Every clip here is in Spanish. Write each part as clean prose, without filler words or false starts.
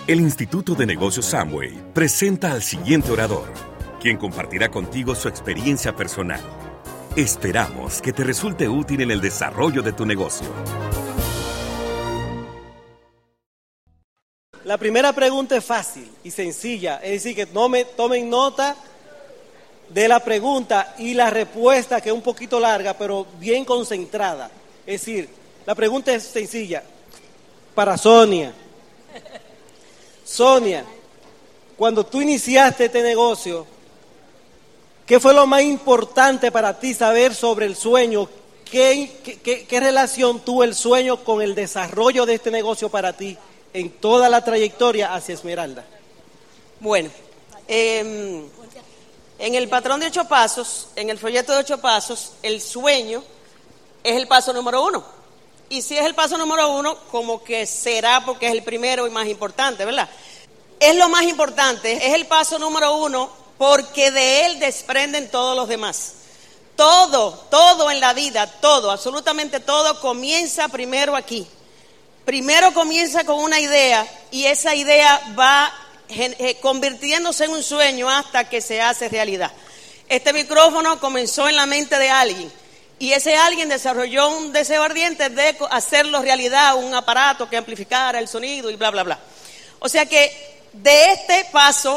El Instituto de Negocios Amway presenta al siguiente orador, quien compartirá contigo su experiencia personal. Esperamos que te resulte útil en el desarrollo de tu negocio. La primera pregunta es fácil y sencilla, es decir, que tomen nota de la pregunta y la respuesta, que es un poquito larga, pero bien concentrada. Es decir, la pregunta es sencilla. Para Sonia. Sonia, cuando tú iniciaste este negocio, ¿qué fue lo más importante para ti saber sobre el sueño? ¿Qué relación tuvo el sueño con el desarrollo de este negocio para ti en toda la trayectoria hacia Esmeralda? Bueno, en el patrón de 8 pasos, en el folleto de 8 pasos, el sueño es el paso número 1. Y si es el paso número 1, como que será porque es el primero y más importante, ¿verdad? Es lo más importante, es el paso número 1 porque de él desprenden todos los demás. Todo en la vida, todo, absolutamente todo comienza primero aquí. Primero comienza con una idea y esa idea va convirtiéndose en un sueño hasta que se hace realidad. Este micrófono comenzó en la mente de alguien y ese alguien desarrolló un deseo ardiente de hacerlo realidad, un aparato que amplificara el sonido y bla, bla, bla. O sea que de este paso,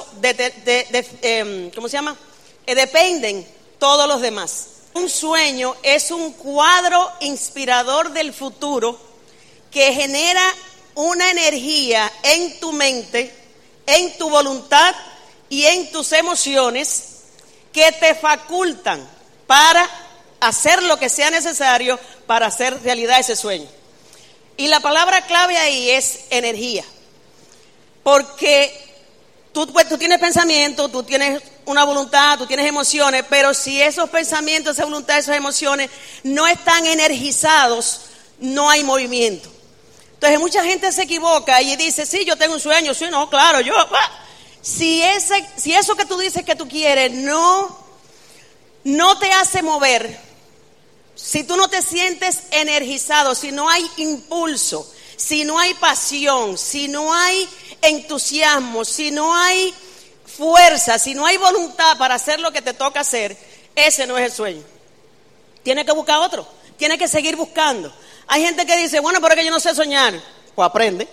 dependen todos los demás. Un sueño es un cuadro inspirador del futuro que genera una energía en tu mente, en tu voluntad y en tus emociones que te facultan para hacer lo que sea necesario para hacer realidad ese sueño. Y la palabra clave ahí es energía. Porque tú tienes pensamientos, tú tienes una voluntad, tú tienes emociones, pero si esos pensamientos, esa voluntad, esas emociones no están energizados, no hay movimiento. Entonces mucha gente se equivoca y dice, sí, yo tengo un sueño, sí, no, claro, si eso que tú dices que tú quieres no te hace mover, si tú no te sientes energizado, si no hay impulso, si no hay pasión, si no hay entusiasmo, si no hay fuerza, si no hay voluntad para hacer lo que te toca hacer, ese no es el sueño. Tienes que buscar otro, tienes que seguir buscando. Hay gente que dice, bueno, pero es que yo no sé soñar. Pues aprende.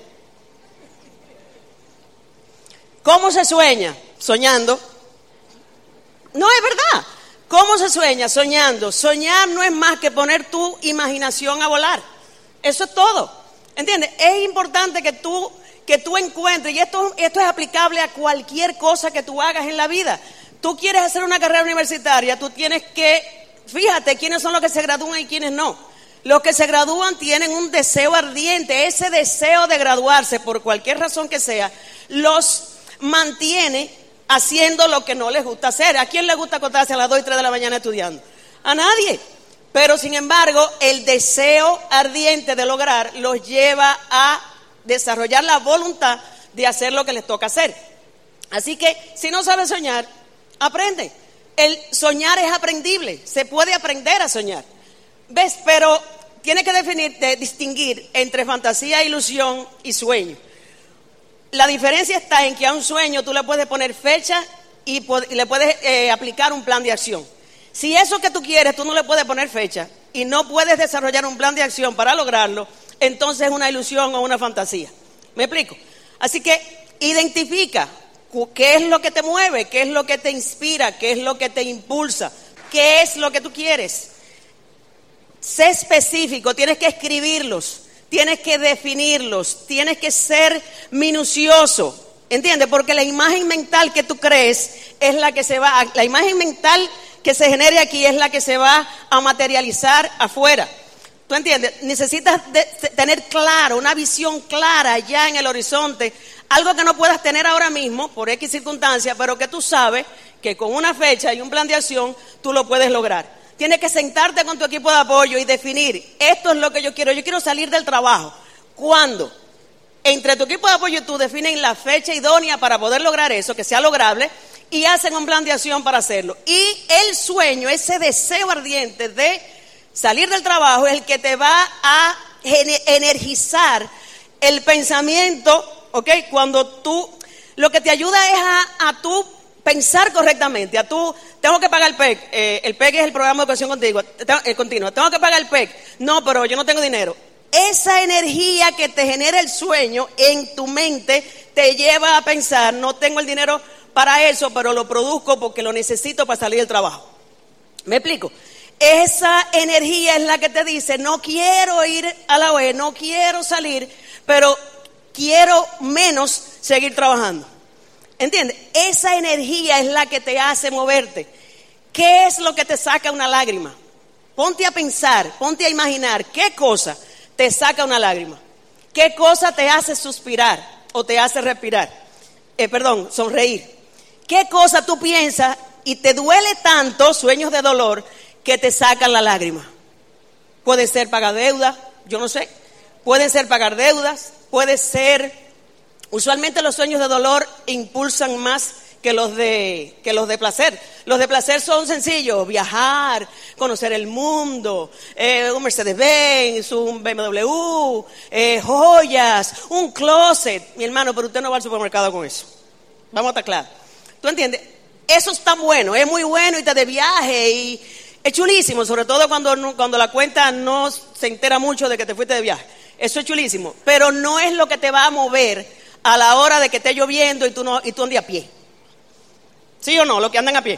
¿Cómo se sueña? Soñando. No, es verdad. ¿Cómo se sueña? Soñando. Soñar no es más que poner tu imaginación a volar. Eso es todo. ¿Entiendes? Es importante que tú encuentres, y esto es aplicable a cualquier cosa que tú hagas en la vida. Tú quieres hacer una carrera universitaria, tú tienes que, fíjate quiénes son los que se gradúan y quiénes no. Los que se gradúan tienen un deseo ardiente, ese deseo de graduarse por cualquier razón que sea, los mantiene haciendo lo que no les gusta hacer. ¿A quién le gusta acostarse a las 2 y 3 de la mañana estudiando? A nadie. Pero sin embargo, el deseo ardiente de lograr los lleva a desarrollar la voluntad de hacer lo que les toca hacer. Así que si no sabes soñar, aprende. El soñar es aprendible, se puede aprender a soñar. ¿Ves? Pero tiene que distinguir entre fantasía, ilusión y sueño. La diferencia está en que a un sueño tú le puedes poner fecha y le puedes aplicar un plan de acción. Si eso que tú quieres tú no le puedes poner fecha y no puedes desarrollar un plan de acción para lograrlo, entonces es una ilusión o una fantasía. ¿Me explico? Así que identifica qué es lo que te mueve, qué es lo que te inspira, qué es lo que te impulsa, qué es lo que tú quieres. Sé específico, tienes que escribirlos, tienes que definirlos, tienes que ser minucioso, ¿entiendes? Porque la imagen mental que tú crees es la que la imagen mental que se genere aquí es la que se va a materializar afuera. ¿Tú entiendes? Necesitas tener claro, una visión clara ya en el horizonte, algo que no puedas tener ahora mismo por X circunstancias, pero que tú sabes que con una fecha y un plan de acción tú lo puedes lograr. Tienes que sentarte con tu equipo de apoyo y definir, esto es lo que yo quiero salir del trabajo. ¿Cuándo? Entre tu equipo de apoyo y tú definen la fecha idónea para poder lograr eso, que sea lograble, y hacen un plan de acción para hacerlo. Y el sueño, ese deseo ardiente de salir del trabajo es el que te va a energizar el pensamiento ¿ok? Cuando tú, lo que te ayuda es a tú pensar correctamente, tengo que pagar el PEC, el PEC es el programa de educación continua, tengo que pagar el PEC, no, pero yo no tengo dinero. Esa energía que te genera el sueño en tu mente te lleva a pensar, no tengo el dinero para eso, pero lo produzco porque lo necesito para salir del trabajo. ¿Me explico? Esa energía es la que te dice, no quiero ir a la OE, no quiero salir, pero quiero menos seguir trabajando. ¿Entiendes? Esa energía es la que te hace moverte. ¿Qué es lo que te saca una lágrima? Ponte a pensar, ponte a imaginar qué cosa te saca una lágrima. ¿Qué cosa te hace suspirar o te hace respirar? Sonreír. ¿Qué cosa tú piensas y te duele tanto, sueños de dolor, que te sacan la lágrima? Puede ser pagar deuda, yo no sé. Pueden ser pagar deudas, puede ser... Usualmente los sueños de dolor impulsan más que los de placer. Los de placer son sencillos: viajar, conocer el mundo, un Mercedes-Benz, un BMW, joyas, un closet. Mi hermano, pero usted no va al supermercado con eso. Vamos a estar claros. ¿Tú entiendes? Eso está bueno, es muy bueno irte de viaje y es chulísimo, sobre todo cuando la cuenta no se entera mucho de que te fuiste de viaje. Eso es chulísimo, pero no es lo que te va a mover a la hora de que esté lloviendo y tú andes a pie. ¿Sí o no? Los que andan a pie.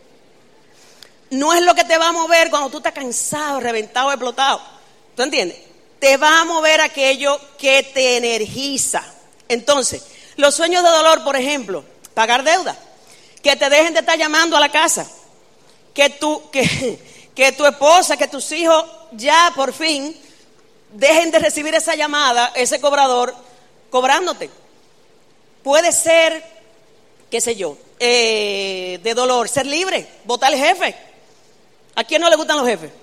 No es lo que te va a mover cuando tú estás cansado, reventado, explotado. ¿Tú entiendes? Te va a mover aquello que te energiza. Entonces, los sueños de dolor, por ejemplo, pagar deuda, que te dejen de estar llamando a la casa, que tu esposa, que tus hijos ya por fin dejen de recibir esa llamada, ese cobrador cobrándote. Puede ser, qué sé yo, de dolor, ser libre, votar al jefe. ¿A quién no le gustan los jefes?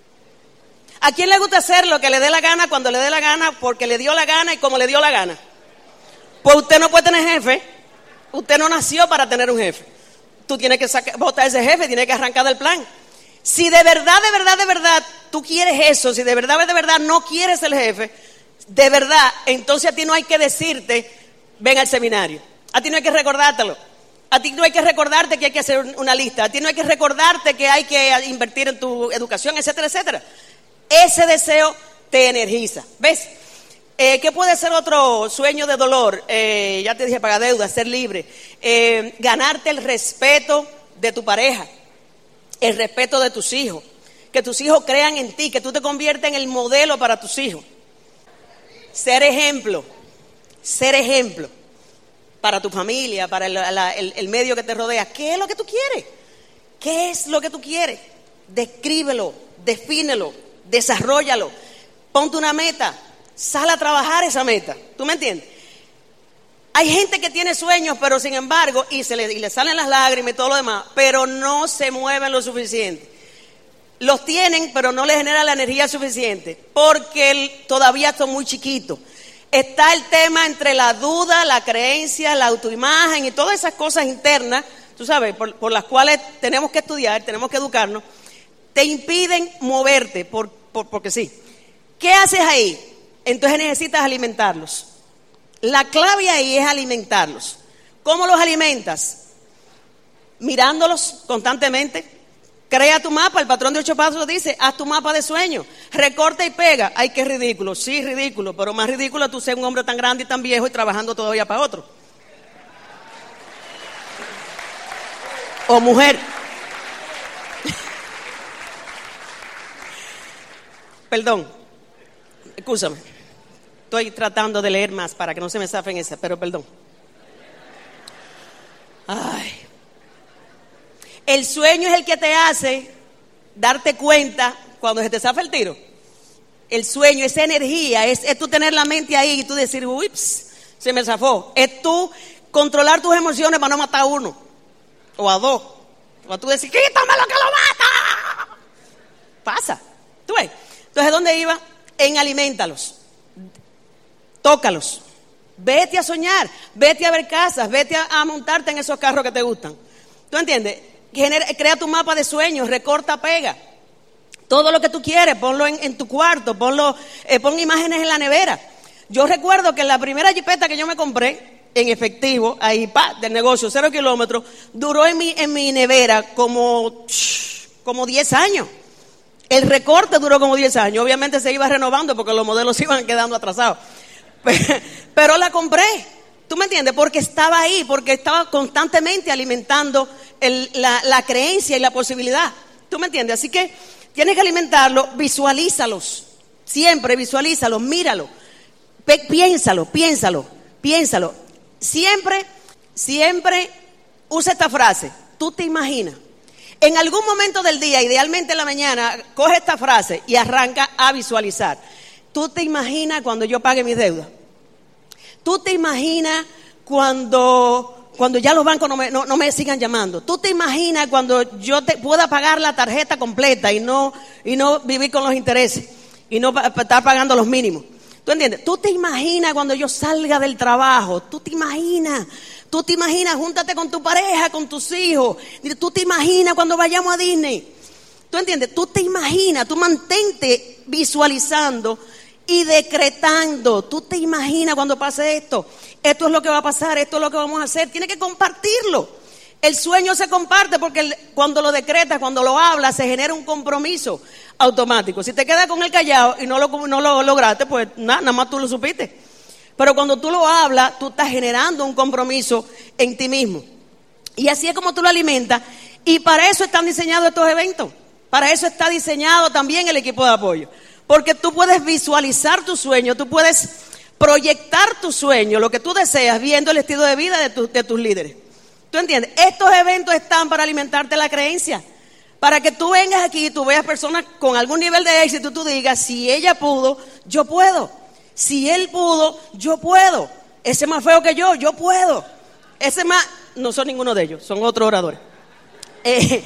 ¿A quién le gusta hacer lo que le dé la gana, cuando le dé la gana, porque le dio la gana y como le dio la gana? Pues usted no puede tener jefe. Usted no nació para tener un jefe. Tú tienes que votar a ese jefe, tienes que arrancar del plan. Si de verdad tú quieres eso, si de verdad no quieres el jefe, de verdad, entonces a ti no hay que decirte, ven al seminario. A ti no hay que recordártelo. A ti no hay que recordarte que hay que hacer una lista. A ti no hay que recordarte que hay que invertir en tu educación, etcétera, etcétera. Ese deseo te energiza. ¿Ves? ¿Qué puede ser otro sueño de dolor? Ya te dije, pagar deuda, ser libre. Ganarte el respeto de tu pareja. El respeto de tus hijos. Que tus hijos crean en ti. Que tú te conviertas en el modelo para tus hijos. Ser ejemplo. Ser ejemplo para tu familia, para el medio que te rodea. ¿Qué es lo que tú quieres? ¿Qué es lo que tú quieres? Descríbelo, defínelo, desarróllalo. Ponte una meta, sal a trabajar esa meta. ¿Tú me entiendes? Hay gente que tiene sueños, pero sin embargo, y le salen las lágrimas y todo lo demás, pero no se mueven lo suficiente. Los tienen, pero no les genera la energía suficiente, porque todavía son muy chiquitos. Está el tema entre la duda, la creencia, la autoimagen y todas esas cosas internas, tú sabes, por las cuales tenemos que estudiar, tenemos que educarnos, te impiden moverte, porque sí. ¿Qué haces ahí? Entonces necesitas alimentarlos. La clave ahí es alimentarlos. ¿Cómo los alimentas? Mirándolos constantemente. Crea tu mapa, el patrón de 8 pasos dice, haz tu mapa de sueños, recorta y pega. Ay, qué ridículo, sí, ridículo, pero más ridículo tú ser un hombre tan grande y tan viejo y trabajando todavía para otro. O mujer. Perdón, escúchame, estoy tratando de leer más para que no se me zafen esa, pero perdón. Ay. El sueño es el que te hace darte cuenta cuando se te zafa el tiro. El sueño, esa energía, es tú tener la mente ahí y tú decir, ups, se me zafó. Es tú controlar tus emociones para no matar a uno o a dos. O a tú decir, quítame lo que lo mata. Pasa. ¿Tú ves? Entonces, ¿dónde iba? En aliméntalos. Tócalos. Vete a soñar. Vete a ver casas. Vete a montarte en esos carros que te gustan. ¿Tú entiendes? Crea tu mapa de sueños, recorta, pega. Todo lo que tú quieres, ponlo en tu cuarto, pon imágenes en la nevera. Yo recuerdo que la primera jipeta que yo me compré en efectivo, ahí, del negocio, 0 kilómetros, duró en mi nevera como 10 años. El recorte duró como 10 años. Obviamente se iba renovando porque los modelos iban quedando atrasados. Pero la compré. ¿Tú me entiendes? Porque estaba ahí, porque estaba constantemente alimentando la creencia y la posibilidad. ¿Tú me entiendes? Así que tienes que alimentarlo, visualízalos. Siempre visualízalos, míralo. Piénsalo. Siempre usa esta frase. Tú te imaginas. En algún momento del día, idealmente en la mañana, coge esta frase y arranca a visualizar. Tú te imaginas cuando yo pague mis deudas. Tú te imaginas cuando ya los bancos no me sigan llamando. Tú te imaginas cuando yo pueda pagar la tarjeta completa y no vivir con los intereses y no estar pagando los mínimos. ¿Tú entiendes? Tú te imaginas cuando yo salga del trabajo. Tú te imaginas, júntate con tu pareja, con tus hijos. Tú te imaginas cuando vayamos a Disney. ¿Tú entiendes? Tú te imaginas, tú mantente visualizando y decretando. Tú te imaginas cuando pase esto. Esto es lo que va a pasar, esto es lo que vamos a hacer. Tienes que compartirlo. El sueño se comparte porque cuando lo decretas, cuando lo hablas, se genera un compromiso automático. Si te quedas con el callado y no lo lograste, pues nada más tú lo supiste. Pero cuando tú lo hablas, tú estás generando un compromiso en ti mismo. Y así es como tú lo alimentas. Y para eso están diseñados estos eventos. Para eso está diseñado también el equipo de apoyo. Porque tú puedes visualizar tu sueño, tú puedes proyectar tu sueño, lo que tú deseas, viendo el estilo de vida de tus líderes. ¿Tú entiendes? Estos eventos están para alimentarte la creencia. Para que tú vengas aquí y tú veas personas con algún nivel de éxito y tú digas, si ella pudo, yo puedo. Si él pudo, yo puedo. Ese más feo que yo puedo. Ese más, no son ninguno de ellos, son otros oradores. Él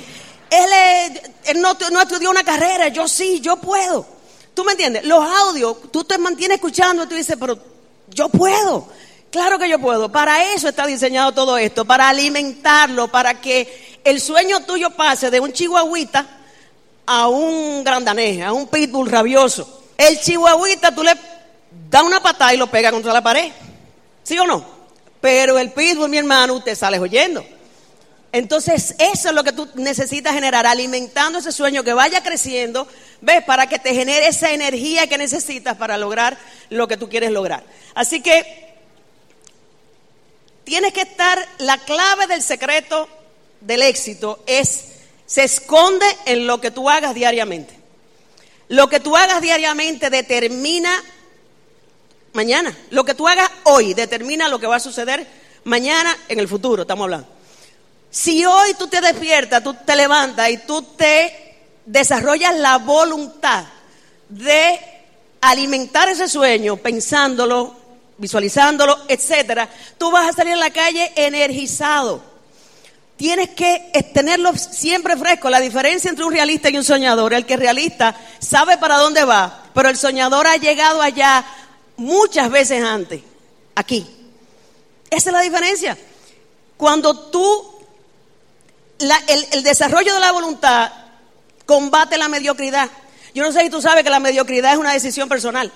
no estudió una carrera, yo sí, yo puedo. ¿Tú me entiendes? Los audios, tú te mantienes escuchando y tú dices, pero yo puedo. Claro que yo puedo. Para eso está diseñado todo esto, para alimentarlo, para que el sueño tuyo pase de un chihuahuita a un gran danés, a un pitbull rabioso. El chihuahuita tú le das una patada y lo pega contra la pared. ¿Sí o no? Pero el pitbull, mi hermano, usted sale oyendo. Entonces eso es lo que tú necesitas generar, alimentando ese sueño que vaya creciendo, ¿ves? Para que te genere esa energía que necesitas para lograr lo que tú quieres lograr. Así que tienes que estar, la clave del secreto del éxito se esconde en lo que tú hagas diariamente. Lo que tú hagas diariamente determina mañana. Lo que tú hagas hoy determina lo que va a suceder mañana en el futuro, estamos hablando. Si hoy tú te despiertas, tú te levantas y tú te desarrollas la voluntad de alimentar ese sueño, pensándolo, visualizándolo, etcétera, tú vas a salir a la calle energizado. Tienes que tenerlo siempre fresco. La diferencia entre un realista y un soñador, el que es realista sabe para dónde va, pero el soñador ha llegado allá muchas veces antes, aquí. Esa es la diferencia. Cuando tú, el desarrollo de la voluntad combate la mediocridad. Yo no sé si tú sabes que la mediocridad es una decisión personal.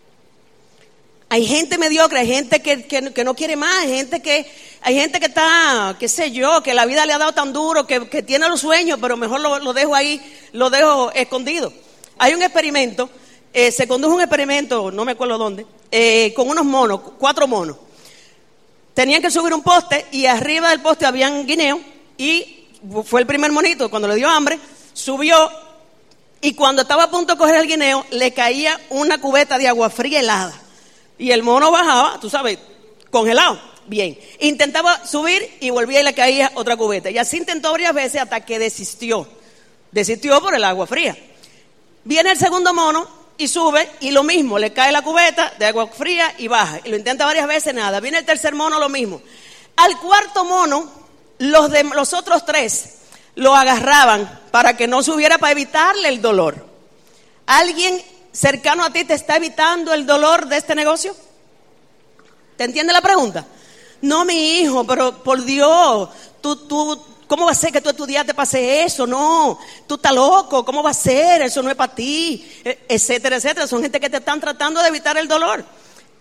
Hay gente mediocre, hay gente que no quiere más, hay gente que está, qué sé yo, que la vida le ha dado tan duro, que tiene los sueños, pero mejor lo dejo ahí, lo dejo escondido. Hay un experimento, se condujo un experimento, no me acuerdo dónde, con unos monos, 4 monos. Tenían que subir un poste y arriba del poste habían guineos y fue el primer monito, cuando le dio hambre, subió y cuando estaba a punto de coger el guineo, le caía una cubeta de agua fría helada. Y el mono bajaba, tú sabes, congelado. Bien. Intentaba subir y volvía y le caía otra cubeta. Y así intentó varias veces hasta que desistió. Desistió por el agua fría. Viene el segundo mono y sube y lo mismo, le cae la cubeta de agua fría y baja. Y lo intenta varias veces, nada. Viene el tercer mono, lo mismo. Al cuarto mono, los otros 3 lo agarraban para que no subiera, para evitarle el dolor. ¿Alguien cercano a ti te está evitando el dolor de este negocio? ¿Te entiende la pregunta? No, mi hijo, pero por Dios, tú, ¿cómo va a ser que tú estudiaste para hacer eso? No, tú estás loco, ¿cómo va a ser? Eso no es para ti, etcétera, etcétera. Son gente que te están tratando de evitar el dolor.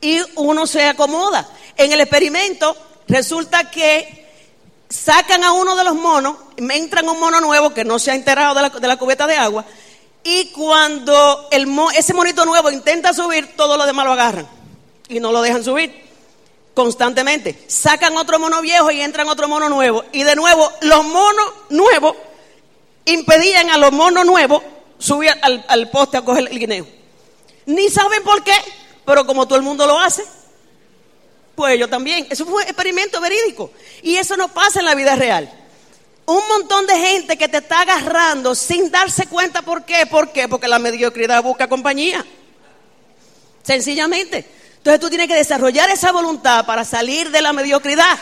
y uno se acomoda. En el experimento resulta que sacan a uno de los monos, entran un mono nuevo que no se ha enterado de la cubeta de agua, y cuando ese monito nuevo intenta subir, todos los demás lo agarran y no lo dejan subir constantemente. Sacan otro mono viejo y entran otro mono nuevo, y de nuevo los monos nuevos impedían a los monos nuevos subir al poste a coger el guineo. Ni saben por qué, pero como todo el mundo lo hace, pues ellos también. Eso fue un experimento verídico, y eso no pasa en la vida real. Un montón de gente que te está agarrando sin darse cuenta. ¿Por qué? ¿Por qué? Porque la mediocridad busca compañía, sencillamente. Entonces tú tienes que desarrollar esa voluntad para salir de la mediocridad.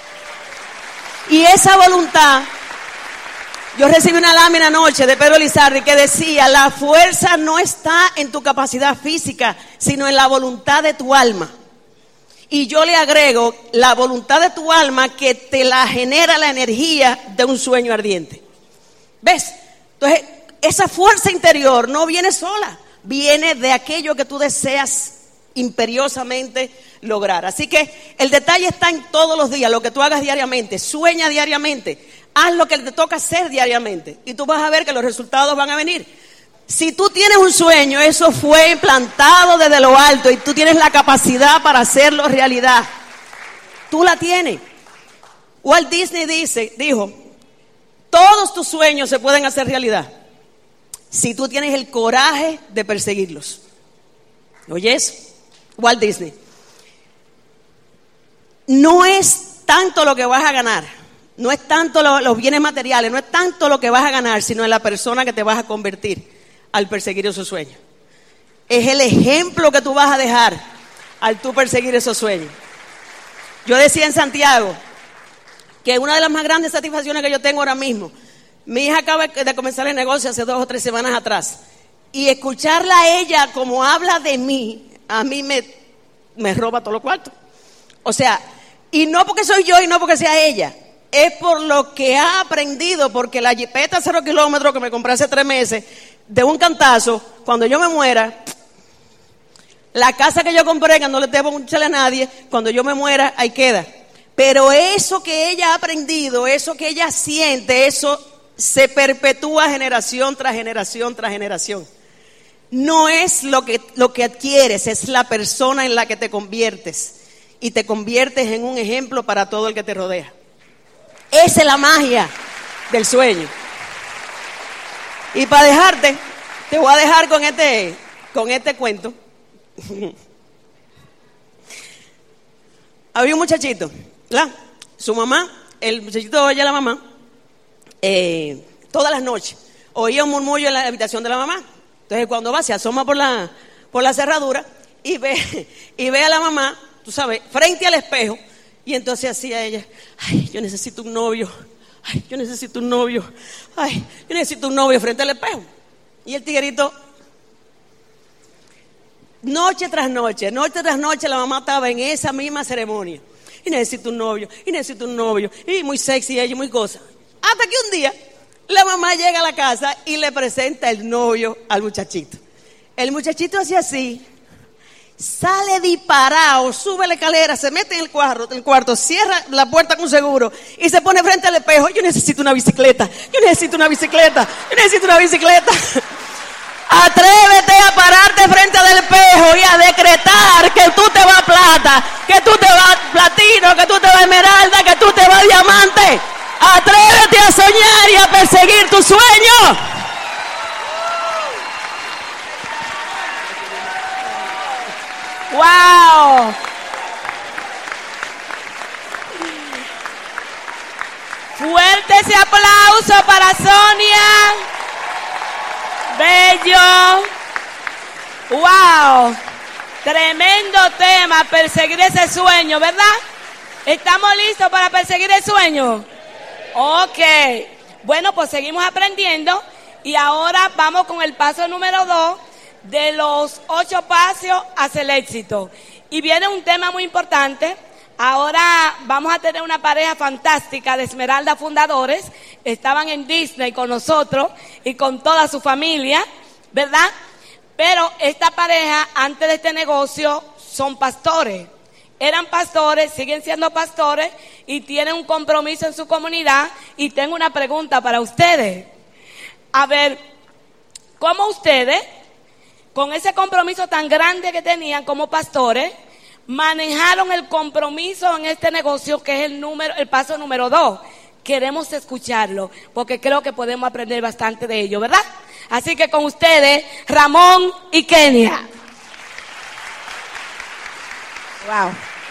Y esa voluntad, yo recibí una lámina anoche de Pedro Lizardi que decía: la fuerza no está en tu capacidad física, sino en la voluntad de tu alma. Y yo le agrego la voluntad de tu alma, que te la genera la energía de un sueño ardiente. ¿Ves? Entonces, esa fuerza interior no viene sola, viene de aquello que tú deseas imperiosamente lograr. Así que el detalle está en todos los días, lo que tú hagas diariamente. Sueña diariamente, haz lo que te toca hacer diariamente, y tú vas a ver que los resultados van a venir. Si tú tienes un sueño, eso fue implantado desde lo alto, y tú tienes la capacidad para hacerlo realidad. Tú la tienes. Walt Disney dijo: todos tus sueños se pueden hacer realidad si tú tienes el coraje de perseguirlos. ¿Oyes? Walt Disney. No es tanto lo que vas a ganar, no es tanto los bienes materiales, no es tanto lo que vas a ganar, sino en la persona que te vas a convertir al perseguir esos sueños. Es el ejemplo que tú vas a dejar al tú perseguir esos sueños. Yo decía en Santiago que una de las más grandes satisfacciones que yo tengo ahora mismo, mi hija acaba de comenzar el negocio hace 2 o 3 semanas atrás, y escucharla a ella como habla de mí, a mí me roba todos los cuartos. O sea, y no porque soy yo y no porque sea ella, es por lo que ha aprendido, porque la jipeta 0 kilómetros que me compré hace 3 meses, de un cantazo, cuando yo me muera, la casa que yo compré, que no le debo mucho a nadie, cuando yo me muera, ahí queda. Pero eso que ella ha aprendido, eso que ella siente, eso se perpetúa generación tras generación tras generación. No es lo que adquieres, es la persona en la que te conviertes, y te conviertes en un ejemplo para todo el que te rodea. Esa es la magia del sueño. Y para dejarte, te voy a dejar con este cuento. Había un muchachito, ¿verdad? Su mamá, el muchachito oye a la mamá todas las noches. Oía un murmullo en la habitación de la mamá. Entonces cuando va, se asoma por la cerradura y ve a la mamá, tú sabes, frente al espejo. Y entonces hacía ella: ay, yo necesito un novio. Ay, yo necesito un novio. Ay, yo necesito un novio, frente al espejo. Y el tiguerito, noche tras noche, la mamá estaba en esa misma ceremonia. Y necesito un novio, y necesito un novio. Y muy sexy ella, muy cosa. Hasta que un día la mamá llega a la casa y le presenta el novio al muchachito. El muchachito hace así, sale disparado, sube la escalera, se mete en el cuarto, cierra la puerta con seguro y se pone frente al espejo: yo necesito una bicicleta, yo necesito una bicicleta, yo necesito una bicicleta. Atrévete a pararte frente al espejo y a decretar que tú te vas a plata, que tú te vas a platino, que tú te vas a esmeralda, que tú te vas a diamante. Atrévete a soñar y a perseguir tu sueño. ¡Wow! Fuerte ese aplauso para Sonia. Bello. ¡Wow! Tremendo tema, perseguir ese sueño, ¿verdad? ¿Estamos listos para perseguir el sueño? Ok. Bueno, pues seguimos aprendiendo y ahora vamos con el paso número 2 de los 8 pasos hacia el éxito. Y viene un tema muy importante. Ahora vamos a tener una pareja fantástica de Esmeralda Fundadores. Estaban en Disney con nosotros y con toda su familia, ¿verdad? Pero esta pareja, antes de este negocio, son pastores. Eran pastores, siguen siendo pastores y tienen un compromiso en su comunidad. Y tengo una pregunta para ustedes. A ver, ¿cómo ustedes, con ese compromiso tan grande que tenían como pastores, manejaron el compromiso en este negocio que es el paso número 2? Queremos escucharlo porque creo que podemos aprender bastante de ello, ¿verdad? Así que con ustedes, Ramón y Kenia. Wow.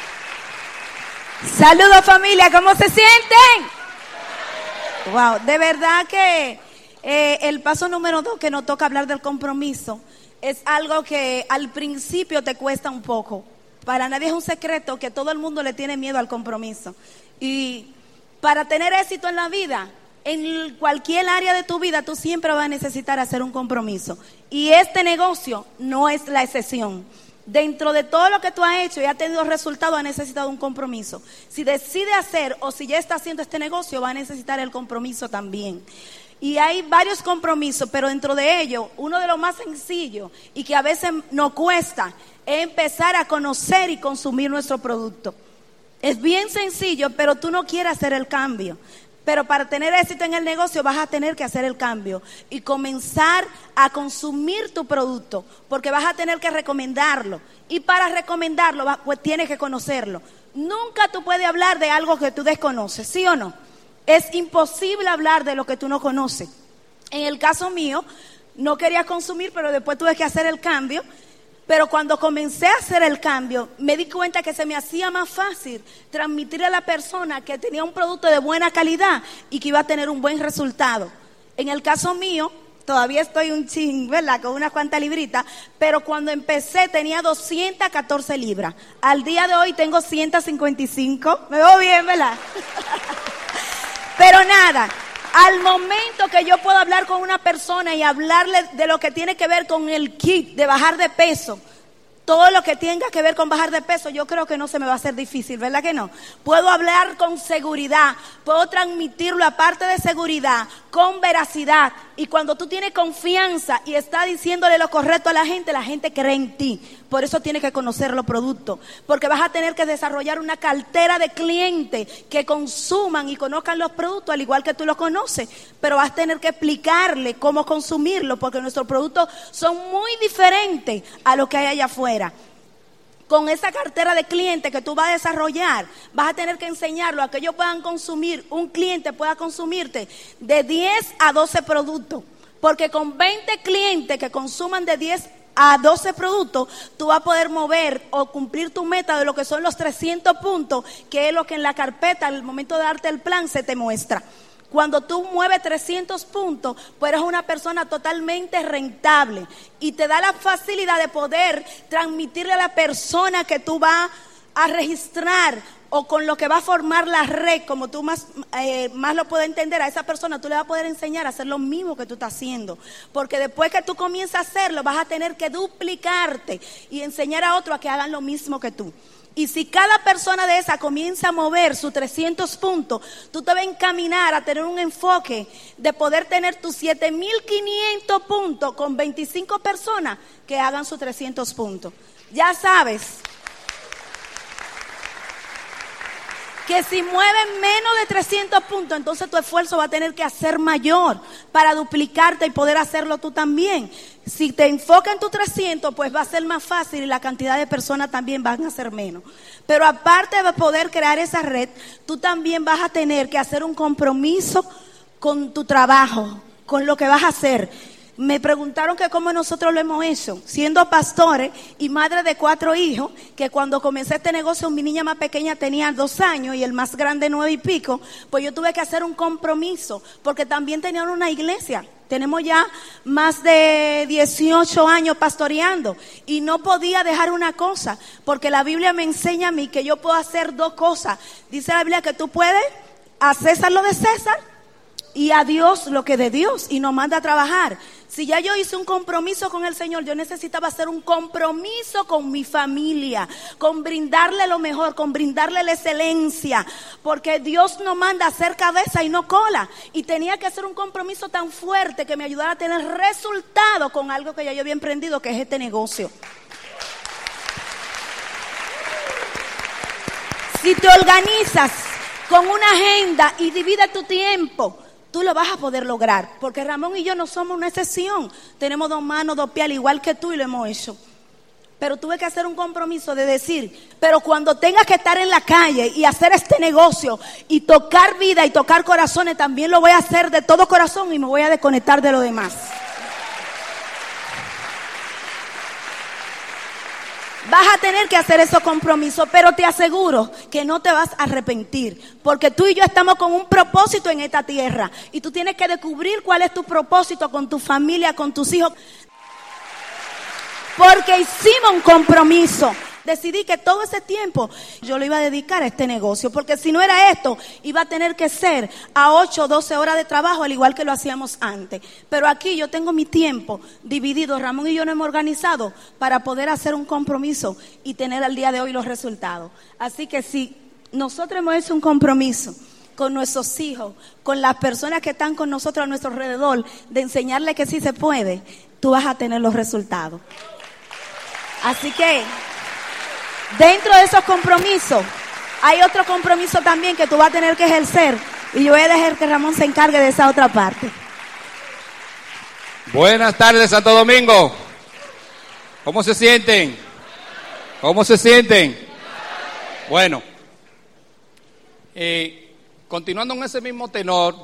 Saludos familia, ¿cómo se sienten? Wow, de verdad que el paso número 2 que nos toca hablar del compromiso es algo que al principio te cuesta un poco. Para nadie es un secreto que todo el mundo le tiene miedo al compromiso. Y para tener éxito en la vida, en cualquier área de tu vida, tú siempre vas a necesitar hacer un compromiso. Y este negocio no es la excepción. Dentro de todo lo que tú has hecho y has tenido resultados, has necesitado un compromiso. Si decide hacer o si ya está haciendo este negocio, va a necesitar el compromiso también. Y hay varios compromisos, pero dentro de ellos, uno de los más sencillos y que a veces nos cuesta es empezar a conocer y consumir nuestro producto. Es bien sencillo, pero tú no quieres hacer el cambio. Pero para tener éxito en el negocio vas a tener que hacer el cambio y comenzar a consumir tu producto, porque vas a tener que recomendarlo. Y para recomendarlo, pues tienes que conocerlo. Nunca tú puedes hablar de algo que tú desconoces, ¿sí o no? Es imposible hablar de lo que tú no conoces. En el caso mío, no quería consumir, pero después tuve que hacer el cambio. Pero cuando comencé a hacer el cambio, me di cuenta que se me hacía más fácil transmitirle a la persona que tenía un producto de buena calidad y que iba a tener un buen resultado. En el caso mío, todavía estoy un chin, ¿verdad? Con unas cuantas libritas, pero cuando empecé tenía 214 libras. Al día de hoy tengo 155. Me veo bien, ¿verdad? Pero nada. Al momento que yo puedo hablar con una persona y hablarle de lo que tiene que ver con el kit de bajar de peso, todo lo que tenga que ver con bajar de peso, yo creo que no se me va a hacer difícil, ¿verdad que no? Puedo hablar con seguridad, puedo transmitirlo aparte de seguridad, con veracidad. Y cuando tú tienes confianza y estás diciéndole lo correcto a la gente cree en ti. Por eso tienes que conocer los productos, porque vas a tener que desarrollar una cartera de clientes que consuman y conozcan los productos al igual que tú los conoces, pero vas a tener que explicarle cómo consumirlo, porque nuestros productos son muy diferentes a lo que hay allá afuera. Con esa cartera de clientes que tú vas a desarrollar, vas a tener que enseñarlo a que ellos puedan consumir, un cliente pueda consumirte de 10 a 12 productos, porque con 20 clientes que consuman de 10 a 12 productos, tú vas a poder mover o cumplir tu meta de lo que son los 300 puntos, que es lo que en la carpeta, al momento de darte el plan, se te muestra. Cuando tú mueves 300 puntos, pues eres una persona totalmente rentable y te da la facilidad de poder transmitirle a la persona que tú vas a registrar o con lo que va a formar la red, como tú más lo puedes entender, a esa persona tú le vas a poder enseñar a hacer lo mismo que tú estás haciendo, porque después que tú comienzas a hacerlo vas a tener que duplicarte y enseñar a otros a que hagan lo mismo que tú. Y si cada persona de esa comienza a mover sus 300 puntos, tú te vas a encaminar a tener un enfoque de poder tener tus 7,500 puntos con 25 personas que hagan sus 300 puntos. Ya sabes que si mueven menos de 300 puntos, entonces tu esfuerzo va a tener que hacer mayor para duplicarte y poder hacerlo tú también. Si te enfocas en tus 300, pues va a ser más fácil y la cantidad de personas también van a ser menos. Pero aparte de poder crear esa red, tú también vas a tener que hacer un compromiso con tu trabajo, con lo que vas a hacer. Me preguntaron que cómo nosotros lo hemos hecho, siendo pastores y madre de 4 hijos, que cuando comencé este negocio mi niña más pequeña tenía 2 años y el más grande 9 y pico, pues yo tuve que hacer un compromiso, porque también tenían una iglesia. Tenemos ya más de 18 años pastoreando y no podía dejar una cosa, porque la Biblia me enseña a mí que yo puedo hacer 2 cosas. Dice la Biblia que tú puedes a César lo de César y a Dios lo que de Dios, y nos manda a trabajar. Si ya yo hice un compromiso con el Señor, yo necesitaba hacer un compromiso con mi familia, con brindarle lo mejor, con brindarle la excelencia, porque Dios nos manda a hacer cabeza y no cola, y tenía que hacer un compromiso tan fuerte que me ayudara a tener resultado con algo que ya yo había emprendido, que es este negocio. Si te organizas con una agenda y divides tu tiempo, tú lo vas a poder lograr. Porque Ramón y yo no somos una excepción. Tenemos 2 manos, 2 pies, al igual que tú, y lo hemos hecho. Pero tuve que hacer un compromiso de decir, pero cuando tengas que estar en la calle y hacer este negocio y tocar vida y tocar corazones, también lo voy a hacer de todo corazón y me voy a desconectar de lo demás. Vas a tener que hacer esos compromisos, pero te aseguro que no te vas a arrepentir, porque tú y yo estamos con un propósito en esta tierra y tú tienes que descubrir cuál es tu propósito con tu familia, con tus hijos. Porque hicimos un compromiso. Decidí que todo ese tiempo yo lo iba a dedicar a este negocio. Porque si no era esto, iba a tener que ser a 8 o 12 horas de trabajo, al igual que lo hacíamos antes. Pero aquí yo tengo mi tiempo dividido. Ramón y yo nos hemos organizado para poder hacer un compromiso y tener al día de hoy los resultados. Así que si nosotros hemos hecho un compromiso con nuestros hijos, con las personas que están con nosotros a nuestro alrededor, de enseñarles que sí se puede, tú vas a tener los resultados. Así que, dentro de esos compromisos, hay otro compromiso también que tú vas a tener que ejercer. Y yo voy a dejar que Ramón se encargue de esa otra parte. Buenas tardes, Santo Domingo. ¿Cómo se sienten? ¿Cómo se sienten? Bueno, continuando en ese mismo tenor,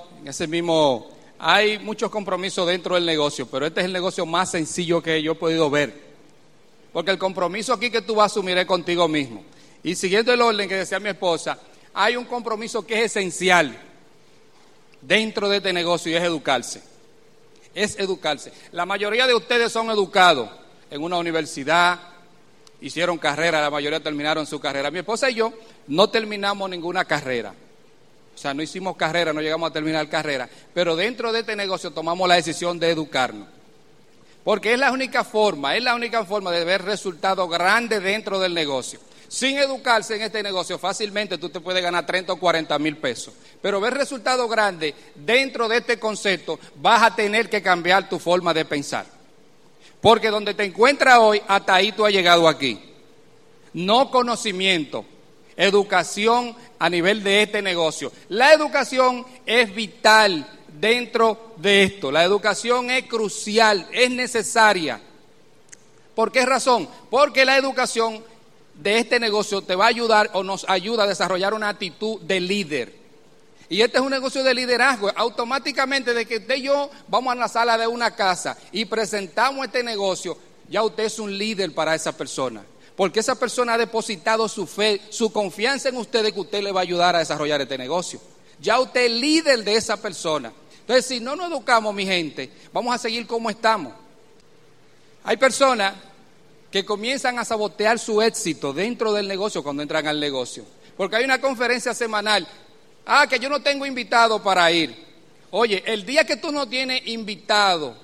hay muchos compromisos dentro del negocio, pero este es el negocio más sencillo que yo he podido ver. Porque el compromiso aquí que tú vas a asumir es contigo mismo. Y siguiendo el orden que decía mi esposa, hay un compromiso que es esencial dentro de este negocio y es educarse. Es educarse. La mayoría de ustedes son educados en una universidad, hicieron carrera, la mayoría terminaron su carrera. Mi esposa y yo no terminamos ninguna carrera. O sea, no hicimos carrera, no llegamos a terminar carrera. Pero dentro de este negocio tomamos la decisión de educarnos. Porque es la única forma de ver resultados grandes dentro del negocio. Sin educarse en este negocio, fácilmente tú te puedes ganar 30 o 40 mil pesos. Pero ver resultados grandes dentro de este concepto, vas a tener que cambiar tu forma de pensar. Porque donde te encuentras hoy, hasta ahí tú has llegado aquí. No conocimiento, educación a nivel de este negocio. La educación es vital dentro de esto. La educación es crucial, es necesaria. ¿Por qué razón? Porque la educación de este negocio te va a ayudar o nos ayuda a desarrollar una actitud de líder. Y este es un negocio de liderazgo. Automáticamente de que usted y yo vamos a la sala de una casa y presentamos este negocio, ya usted es un líder para esa persona. Porque esa persona ha depositado su fe, su confianza en usted de que usted le va a ayudar a desarrollar este negocio. Ya usted es líder de esa persona. Entonces, si no nos educamos, mi gente, vamos a seguir como estamos. Hay personas que comienzan a sabotear su éxito dentro del negocio cuando entran al negocio. Porque hay una conferencia semanal. Que yo no tengo invitado para ir. Oye, el día que tú no tienes invitado,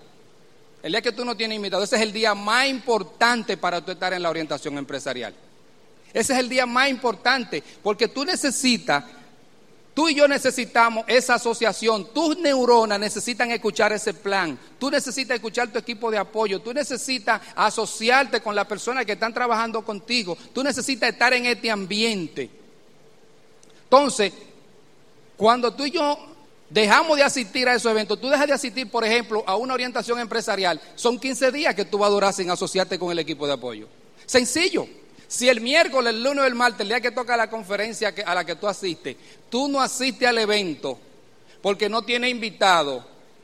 ese es el día más importante para tú estar en la orientación empresarial. Ese es el día más importante, porque tú y yo necesitamos esa asociación. Tus neuronas necesitan escuchar ese plan. Tú necesitas escuchar tu equipo de apoyo. Tú necesitas asociarte con las personas que están trabajando contigo. Tú necesitas estar en este ambiente. Entonces, cuando tú y yo dejamos de asistir a esos eventos, tú dejas de asistir, por ejemplo, a una orientación empresarial, son 15 días que tú vas a durar sin asociarte con el equipo de apoyo. Sencillo. Si el miércoles, el lunes o el martes, el día que toca la conferencia a la que tú asistes, tú no asistes al evento porque no tienes invitado,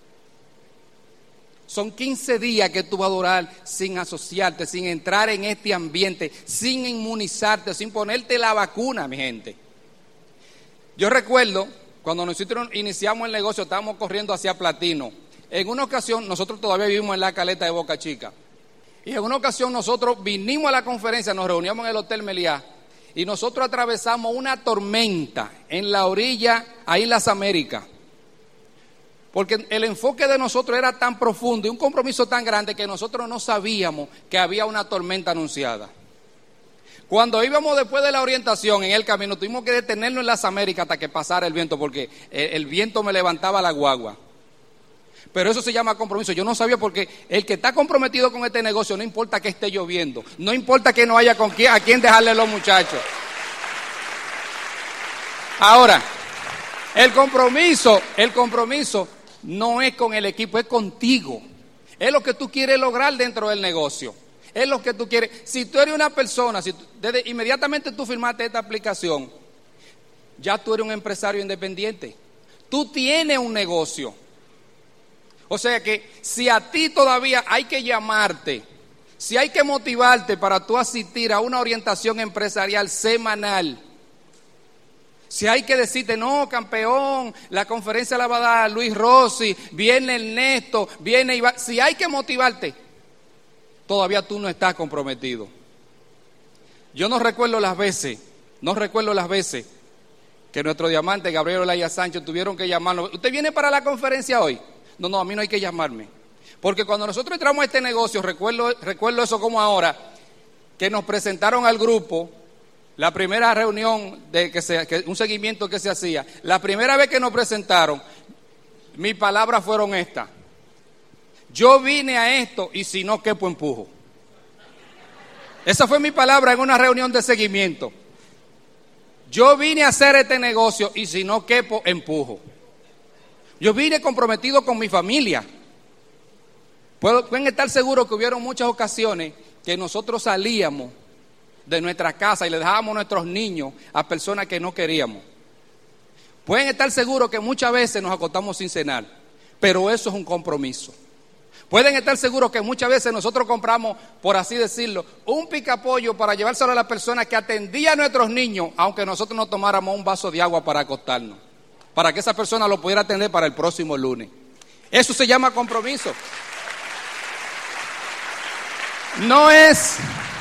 son 15 días que tú vas a durar sin asociarte, sin entrar en este ambiente, sin inmunizarte, sin ponerte la vacuna, mi gente. Yo recuerdo, cuando nosotros iniciamos el negocio, estábamos corriendo hacia Platino. En una ocasión, nosotros todavía vivimos en la caleta de Boca Chica. Y en una ocasión nosotros vinimos a la conferencia, nos reuníamos en el Hotel Meliá y nosotros atravesamos una tormenta en la orilla, ahí en las Américas. Porque el enfoque de nosotros era tan profundo y un compromiso tan grande que nosotros no sabíamos que había una tormenta anunciada. Cuando íbamos después de la orientación en el camino, tuvimos que detenernos en las Américas hasta que pasara el viento, porque el viento me levantaba la guagua. Pero eso se llama compromiso. Yo no sabía, porque el que está comprometido con este negocio, no importa que esté lloviendo, no importa que no haya a quién dejarle los muchachos. Ahora, el compromiso no es con el equipo, es contigo. Es lo que tú quieres lograr dentro del negocio. Es lo que tú quieres. Si tú eres una persona, desde inmediatamente tú firmaste esta aplicación, ya tú eres un empresario independiente. Tú tienes un negocio. O sea que si a ti todavía hay que llamarte, si hay que motivarte para tú asistir a una orientación empresarial semanal, si hay que decirte, no, campeón, la conferencia la va a dar Luis Rossi, viene Ernesto, viene Iván, si hay que motivarte, todavía tú no estás comprometido. Yo no recuerdo las veces que nuestro diamante Gabriel Olaya Sánchez tuvieron que llamarnos. ¿Usted viene para la conferencia hoy? No, a mí no hay que llamarme. Porque cuando nosotros entramos a este negocio, recuerdo eso como ahora, que nos presentaron al grupo, la primera reunión, un seguimiento que se hacía, la primera vez que nos presentaron, mis palabras fueron estas: yo vine a esto y si no quepo empujo. Esa fue mi palabra en una reunión de seguimiento. Yo vine a hacer este negocio y si no quepo empujo. Yo vine comprometido con mi familia. Pueden estar seguros que hubieron muchas ocasiones que nosotros salíamos de nuestra casa y le dejábamos nuestros niños a personas que no queríamos. Pueden estar seguros que muchas veces nos acostamos sin cenar, pero eso es un compromiso. Pueden estar seguros que muchas veces nosotros compramos, por así decirlo, un picapollo para llevárselo a la persona que atendía a nuestros niños, aunque nosotros no tomáramos un vaso de agua para acostarnos, para que esa persona lo pudiera atender para el próximo lunes. Eso se llama compromiso. No es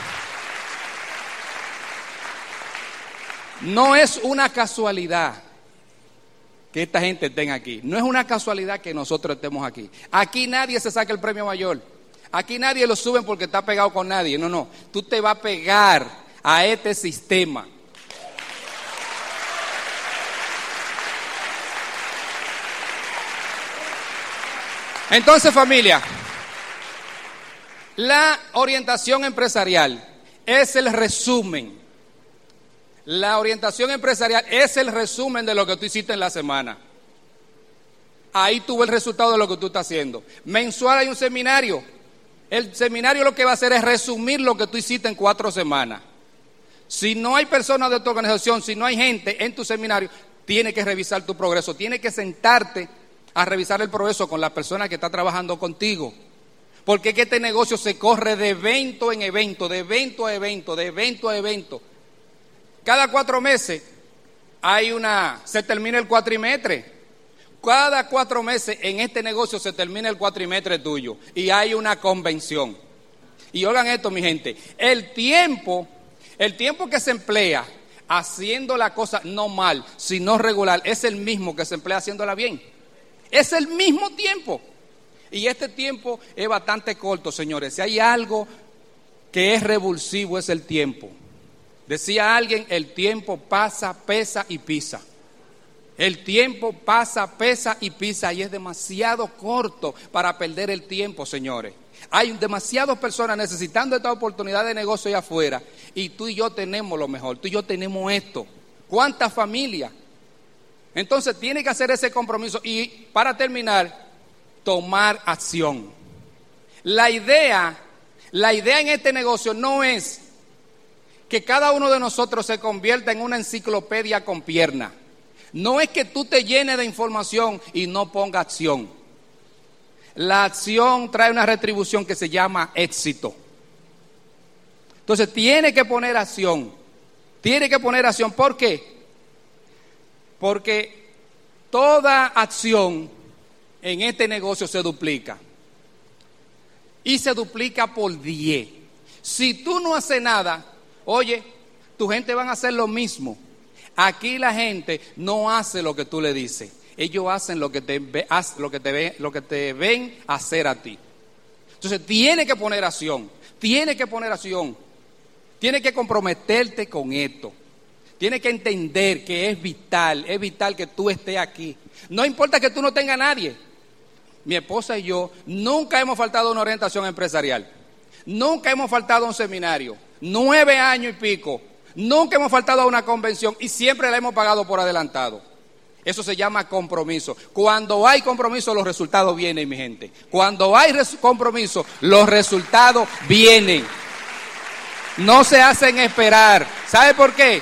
una casualidad que esta gente esté aquí. No es una casualidad que nosotros estemos aquí. Aquí nadie se saca el premio mayor. Aquí nadie lo suben porque está pegado con nadie. No. Tú te vas a pegar a este sistema. Entonces, familia, la orientación empresarial es el resumen. La orientación empresarial es el resumen de lo que tú hiciste en la semana. Ahí tuvo el resultado de lo que tú estás haciendo. Mensual hay un seminario. El seminario lo que va a hacer es resumir lo que tú hiciste en 4 semanas. Si no hay personas de tu organización, si no hay gente en tu seminario, tienes que revisar tu progreso. Tienes que sentarte a revisar el progreso con la persona que está trabajando contigo. Porque es que este negocio se corre de evento en evento, de evento a evento, de evento a evento. Cada 4 meses se termina el cuatrimestre. Cada 4 meses en este negocio se termina el cuatrimestre tuyo y hay una convención. Y oigan esto, mi gente, el tiempo que se emplea haciendo la cosa no mal, sino regular, es el mismo que se emplea haciéndola bien. Es el mismo tiempo. Y este tiempo es bastante corto, señores. Si hay algo que es revulsivo es el tiempo. Decía alguien, el tiempo pasa, pesa y pisa. El tiempo pasa, pesa y pisa y es demasiado corto para perder el tiempo, señores. Hay demasiadas personas necesitando esta oportunidad de negocio allá afuera y tú y yo tenemos lo mejor, tú y yo tenemos esto. ¿Cuántas familias? Entonces tiene que hacer ese compromiso y para terminar, tomar acción. La idea en este negocio no es que cada uno de nosotros se convierta en una enciclopedia con piernas. No es que tú te llenes de información y no ponga acción. La acción trae una retribución que se llama éxito. Entonces tiene que poner acción. Tiene que poner acción. ¿Por qué? Porque toda acción en este negocio se duplica. Y se duplica por 10. Si tú no haces nada, oye, tu gente van a hacer lo mismo. Aquí la gente no hace lo que tú le dices. Ellos hacen lo que te ven hacer a ti. Entonces tiene que poner acción. Tiene que poner acción. Tiene que comprometerte con esto. Tiene que entender que es vital que tú estés aquí. No importa que tú no tengas a nadie. Mi esposa y yo nunca hemos faltado a una orientación empresarial. Nunca hemos faltado a un seminario. 9 años y pico. Nunca hemos faltado a una convención y siempre la hemos pagado por adelantado. Eso se llama compromiso. Cuando hay compromiso, los resultados vienen, mi gente. Cuando hay compromiso, los resultados vienen. No se hacen esperar. ¿Sabe por qué?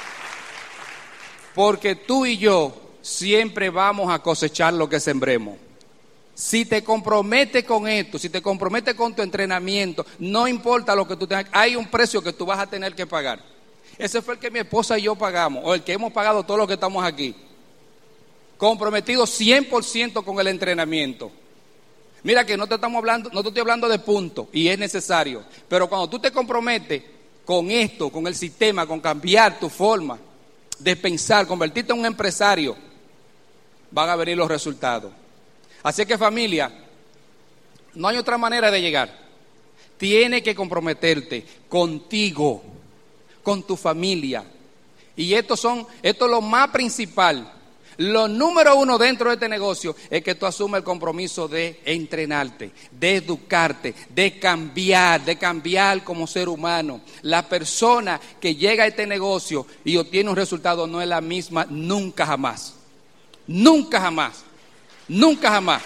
Porque tú y yo siempre vamos a cosechar lo que sembremos. Si te comprometes con esto, si te comprometes con tu entrenamiento, no importa lo que tú tengas, hay un precio que tú vas a tener que pagar. Ese fue el que mi esposa y yo pagamos, o el que hemos pagado todos los que estamos aquí. Comprometidos 100% con el entrenamiento. Mira que no te estoy hablando de puntos, y es necesario. Pero cuando tú te comprometes con esto, con el sistema, con cambiar tu forma de pensar, convertirte en un empresario, van a venir los resultados. Así que, familia, no hay otra manera de llegar. Tienes que comprometerte contigo, con tu familia. Y esto es lo más principal. Lo número uno dentro de este negocio es que tú asumes el compromiso de entrenarte, de educarte, de cambiar como ser humano. La persona que llega a este negocio y obtiene un resultado no es la misma nunca jamás. Nunca jamás. Nunca jamás.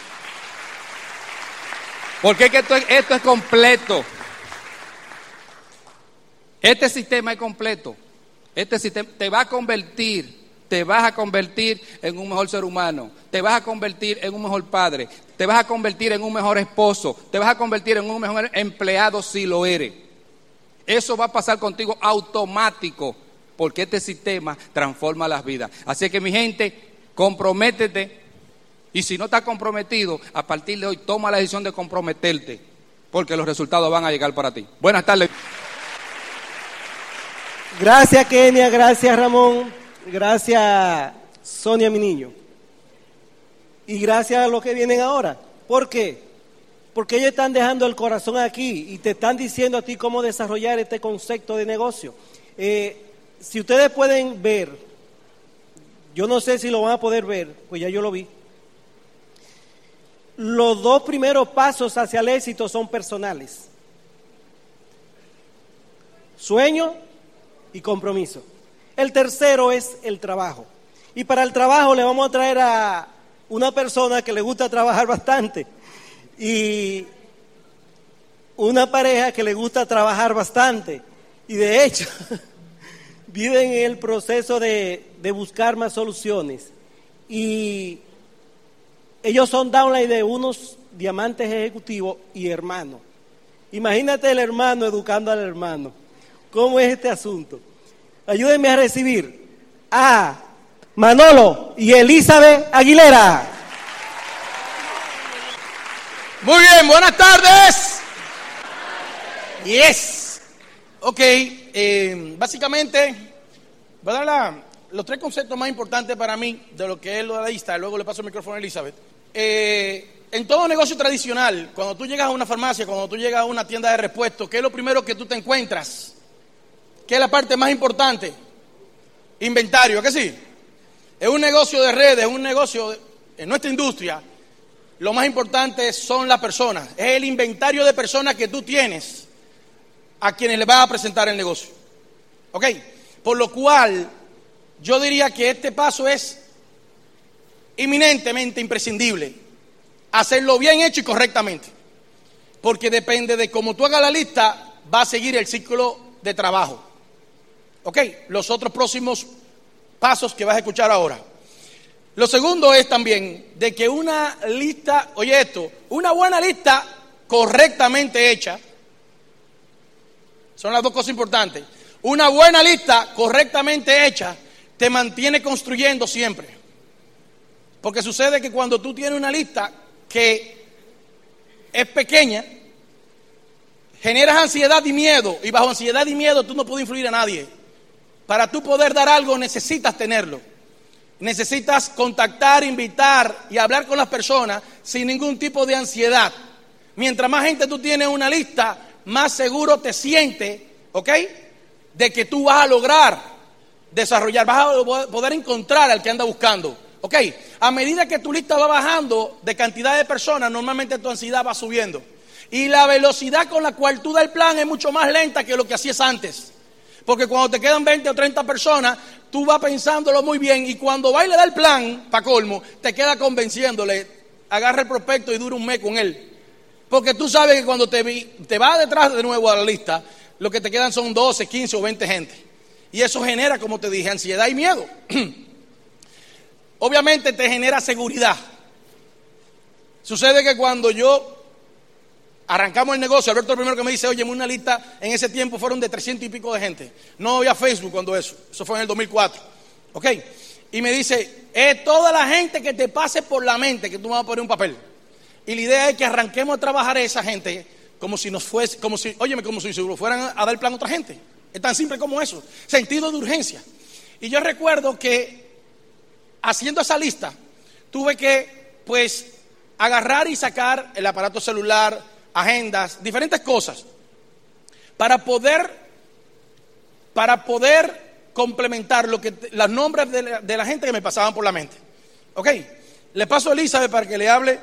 Porque es que esto es completo. Este sistema es completo. Este sistema te va a convertir. Te vas a convertir en un mejor ser humano, te vas a convertir en un mejor padre, te vas a convertir en un mejor esposo, te vas a convertir en un mejor empleado si lo eres. Eso va a pasar contigo automático, porque este sistema transforma las vidas. Así que, mi gente, comprométete, y si no estás comprometido, a partir de hoy toma la decisión de comprometerte, porque los resultados van a llegar para ti. Buenas tardes. Gracias, Kenia, gracias, Ramón. Gracias, Sonia, mi niño. Y gracias a los que vienen ahora. ¿Por qué? Porque ellos están dejando el corazón aquí y te están diciendo a ti cómo desarrollar este concepto de negocio. Si ustedes pueden ver, yo no sé si lo van a poder ver, pues ya yo lo vi. Los dos primeros pasos hacia el éxito son personales. Sueño y compromiso. El tercero es el trabajo. Y para el trabajo le vamos a traer a una persona que le gusta trabajar bastante. Y una pareja que le gusta trabajar bastante. Y de hecho, viven en el proceso de buscar más soluciones. Y ellos son downline de unos diamantes ejecutivos y hermanos. Imagínate el hermano educando al hermano. ¿Cómo es este asunto? Ayúdenme a recibir a Manolo y Elizabeth Aguilera. Muy bien, buenas tardes. Yes. Ok, básicamente voy a dar los tres conceptos más importantes para mí de lo que es lo de la lista. Luego le paso el micrófono a Elizabeth. En todo negocio tradicional, cuando tú llegas a una farmacia, cuando tú llegas a una tienda de repuestos, ¿qué es lo primero que tú te encuentras? ¿Qué es la parte más importante? Inventario, ¿que sí? Es un negocio de redes, es un negocio en nuestra industria. Lo más importante son las personas. Es el inventario de personas que tú tienes a quienes le vas a presentar el negocio. ¿Ok? Por lo cual, yo diría que este paso es eminentemente imprescindible. Hacerlo bien hecho y correctamente. Porque depende de cómo tú hagas la lista, va a seguir el ciclo de trabajo. Ok, los otros próximos pasos que vas a escuchar ahora. Lo segundo es también de que una lista, oye esto, una buena lista correctamente hecha, son las dos cosas importantes. Una buena lista correctamente hecha te mantiene construyendo siempre. Porque sucede que cuando tú tienes una lista que es pequeña, generas ansiedad y miedo, y bajo ansiedad y miedo tú no puedes influir a nadie. Para tú poder dar algo necesitas tenerlo. Necesitas contactar, invitar y hablar con las personas sin ningún tipo de ansiedad. Mientras más gente tú tienes en una lista, más seguro te sientes, ¿ok? De que tú vas a lograr desarrollar, vas a poder encontrar al que anda buscando, ¿ok? A medida que tu lista va bajando de cantidad de personas, normalmente tu ansiedad va subiendo. Y la velocidad con la cual tú das el plan es mucho más lenta que lo que hacías antes. Porque cuando te quedan 20 o 30 personas, tú vas pensándolo muy bien y cuando va y le da el plan, para colmo, te queda convenciéndole, agarra el prospecto y dura un mes con él. Porque tú sabes que cuando te vas detrás de nuevo a la lista, lo que te quedan son 12, 15 o 20 gente. Y eso genera, como te dije, ansiedad y miedo. Obviamente te genera seguridad. Sucede que cuando arrancamos el negocio, Alberto el primero que me dice, oye, una lista en ese tiempo fueron de 300 y pico de gente. No había Facebook cuando eso fue en el 2004. ¿Ok? Y me dice, es toda la gente que te pase por la mente que tú me vas a poner un papel. Y la idea es que arranquemos a trabajar a esa gente como si nos fuese, como si fueran a dar el plan a otra gente. Es tan simple como eso. Sentido de urgencia. Y yo recuerdo que haciendo esa lista, tuve que, agarrar y sacar el aparato celular, agendas, diferentes cosas, para poder complementar los nombres de la gente que me pasaban por la mente. Ok, le paso a Elizabeth para que le hable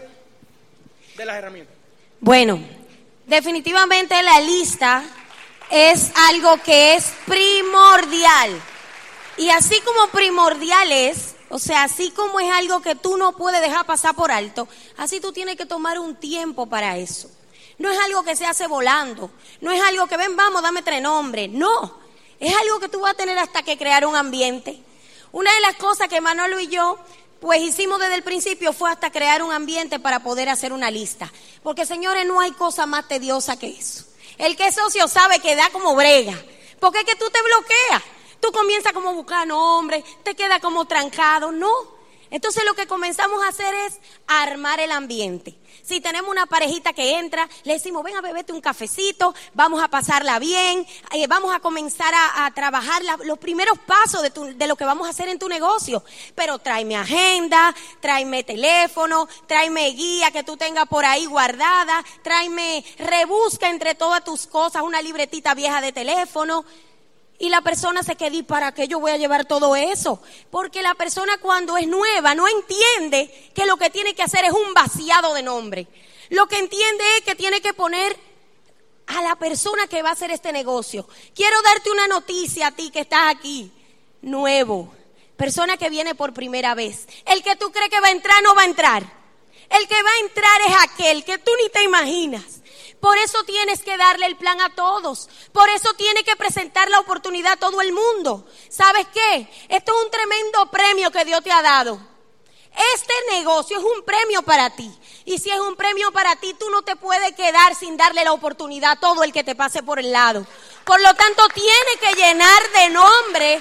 de las herramientas. Bueno, definitivamente la lista es algo que es primordial. Y así como primordial es, o sea, así como es algo que tú no puedes dejar pasar por alto, así tú tienes que tomar un tiempo para eso. No es algo que se hace volando, no es algo que ven, vamos, dame 3 nombres, no. Es algo que tú vas a tener hasta que crear un ambiente. Una de las cosas que Manolo y yo hicimos desde el principio fue hasta crear un ambiente para poder hacer una lista. Porque, señores, no hay cosa más tediosa que eso. El que es socio sabe que da como brega, porque es que tú te bloqueas. Tú comienzas como a buscar nombres, te queda como trancado, no. Entonces lo que comenzamos a hacer es armar el ambiente. Si tenemos una parejita que entra, le decimos, ven a beberte un cafecito, vamos a pasarla bien, vamos a comenzar a trabajar los primeros pasos de lo que vamos a hacer en tu negocio. Pero tráeme agenda, tráeme teléfono, tráeme guía que tú tengas por ahí guardada, rebusca entre todas tus cosas una libretita vieja de teléfono. Y la persona se queda, ¿y para qué yo voy a llevar todo eso? Porque la persona cuando es nueva no entiende que lo que tiene que hacer es un vaciado de nombre. Lo que entiende es que tiene que poner a la persona que va a hacer este negocio. Quiero darte una noticia a ti que estás aquí, nuevo, persona que viene por primera vez. El que tú crees que va a entrar no va a entrar. El que va a entrar es aquel que tú ni te imaginas. Por eso tienes que darle el plan a todos. Por eso tiene que presentar la oportunidad a todo el mundo. ¿Sabes qué? Esto es un tremendo premio que Dios te ha dado. Este negocio es un premio para ti. Y si es un premio para ti, tú no te puedes quedar sin darle la oportunidad a todo el que te pase por el lado. Por lo tanto, tiene que llenar de nombre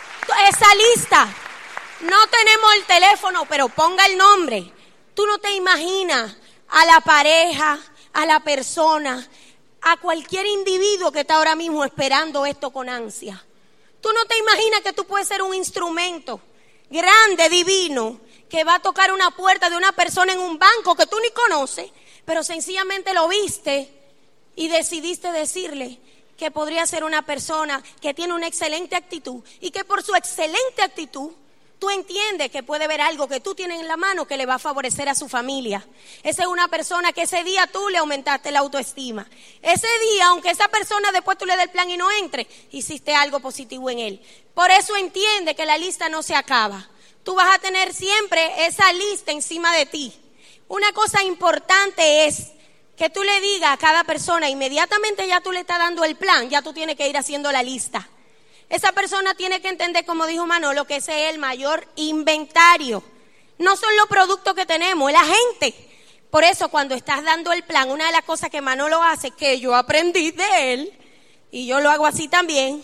esa lista. No tenemos el teléfono, pero ponga el nombre. Tú no te imaginas a la pareja, a la persona, a cualquier individuo que está ahora mismo esperando esto con ansia. Tú no te imaginas que tú puedes ser un instrumento grande, divino, que va a tocar una puerta de una persona en un banco que tú ni conoces, pero sencillamente lo viste y decidiste decirle que podría ser una persona que tiene una excelente actitud y que por su excelente actitud tú entiendes que puede ver algo que tú tienes en la mano que le va a favorecer a su familia. Esa es una persona que ese día tú le aumentaste la autoestima. Ese día, aunque esa persona después tú le des el plan y no entre, hiciste algo positivo en él. Por eso entiende que la lista no se acaba. Tú vas a tener siempre esa lista encima de ti. Una cosa importante es que tú le digas a cada persona, inmediatamente ya tú le estás dando el plan, ya tú tienes que ir haciendo la lista. Esa persona tiene que entender, como dijo Manolo, que ese es el mayor inventario. No son los productos que tenemos, es la gente. Por eso cuando estás dando el plan, una de las cosas que Manolo hace, que yo aprendí de él, y yo lo hago así también,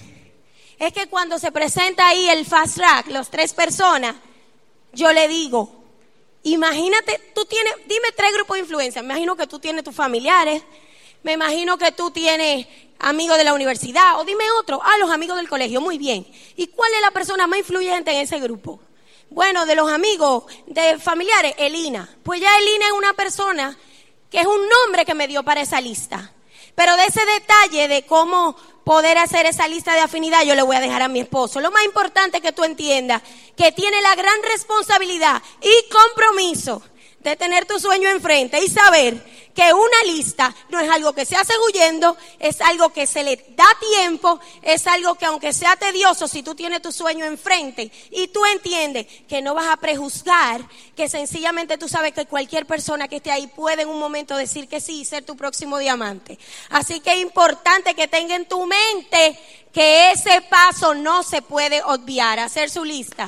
es que cuando se presenta ahí el fast track, las 3 personas, yo le digo, imagínate, dime 3 grupos de influencia. Me imagino que tú tienes tus familiares, me imagino que tú tienes amigos de la universidad, o dime otro, los amigos del colegio, muy bien. ¿Y cuál es la persona más influyente en ese grupo? Bueno, de los amigos, de familiares, Elina. Pues ya Elina es una persona que es un nombre que me dio para esa lista. Pero de ese detalle de cómo poder hacer esa lista de afinidad, yo le voy a dejar a mi esposo. Lo más importante es que tú entiendas que tiene la gran responsabilidad y compromiso de tener tu sueño enfrente y saber que una lista no es algo que se hace huyendo, es algo que se le da tiempo, es algo que aunque sea tedioso, si tú tienes tu sueño enfrente y tú entiendes que no vas a prejuzgar, que sencillamente tú sabes que cualquier persona que esté ahí puede en un momento decir que sí y ser tu próximo diamante. Así que es importante que tenga en tu mente que ese paso no se puede obviar, hacer su lista.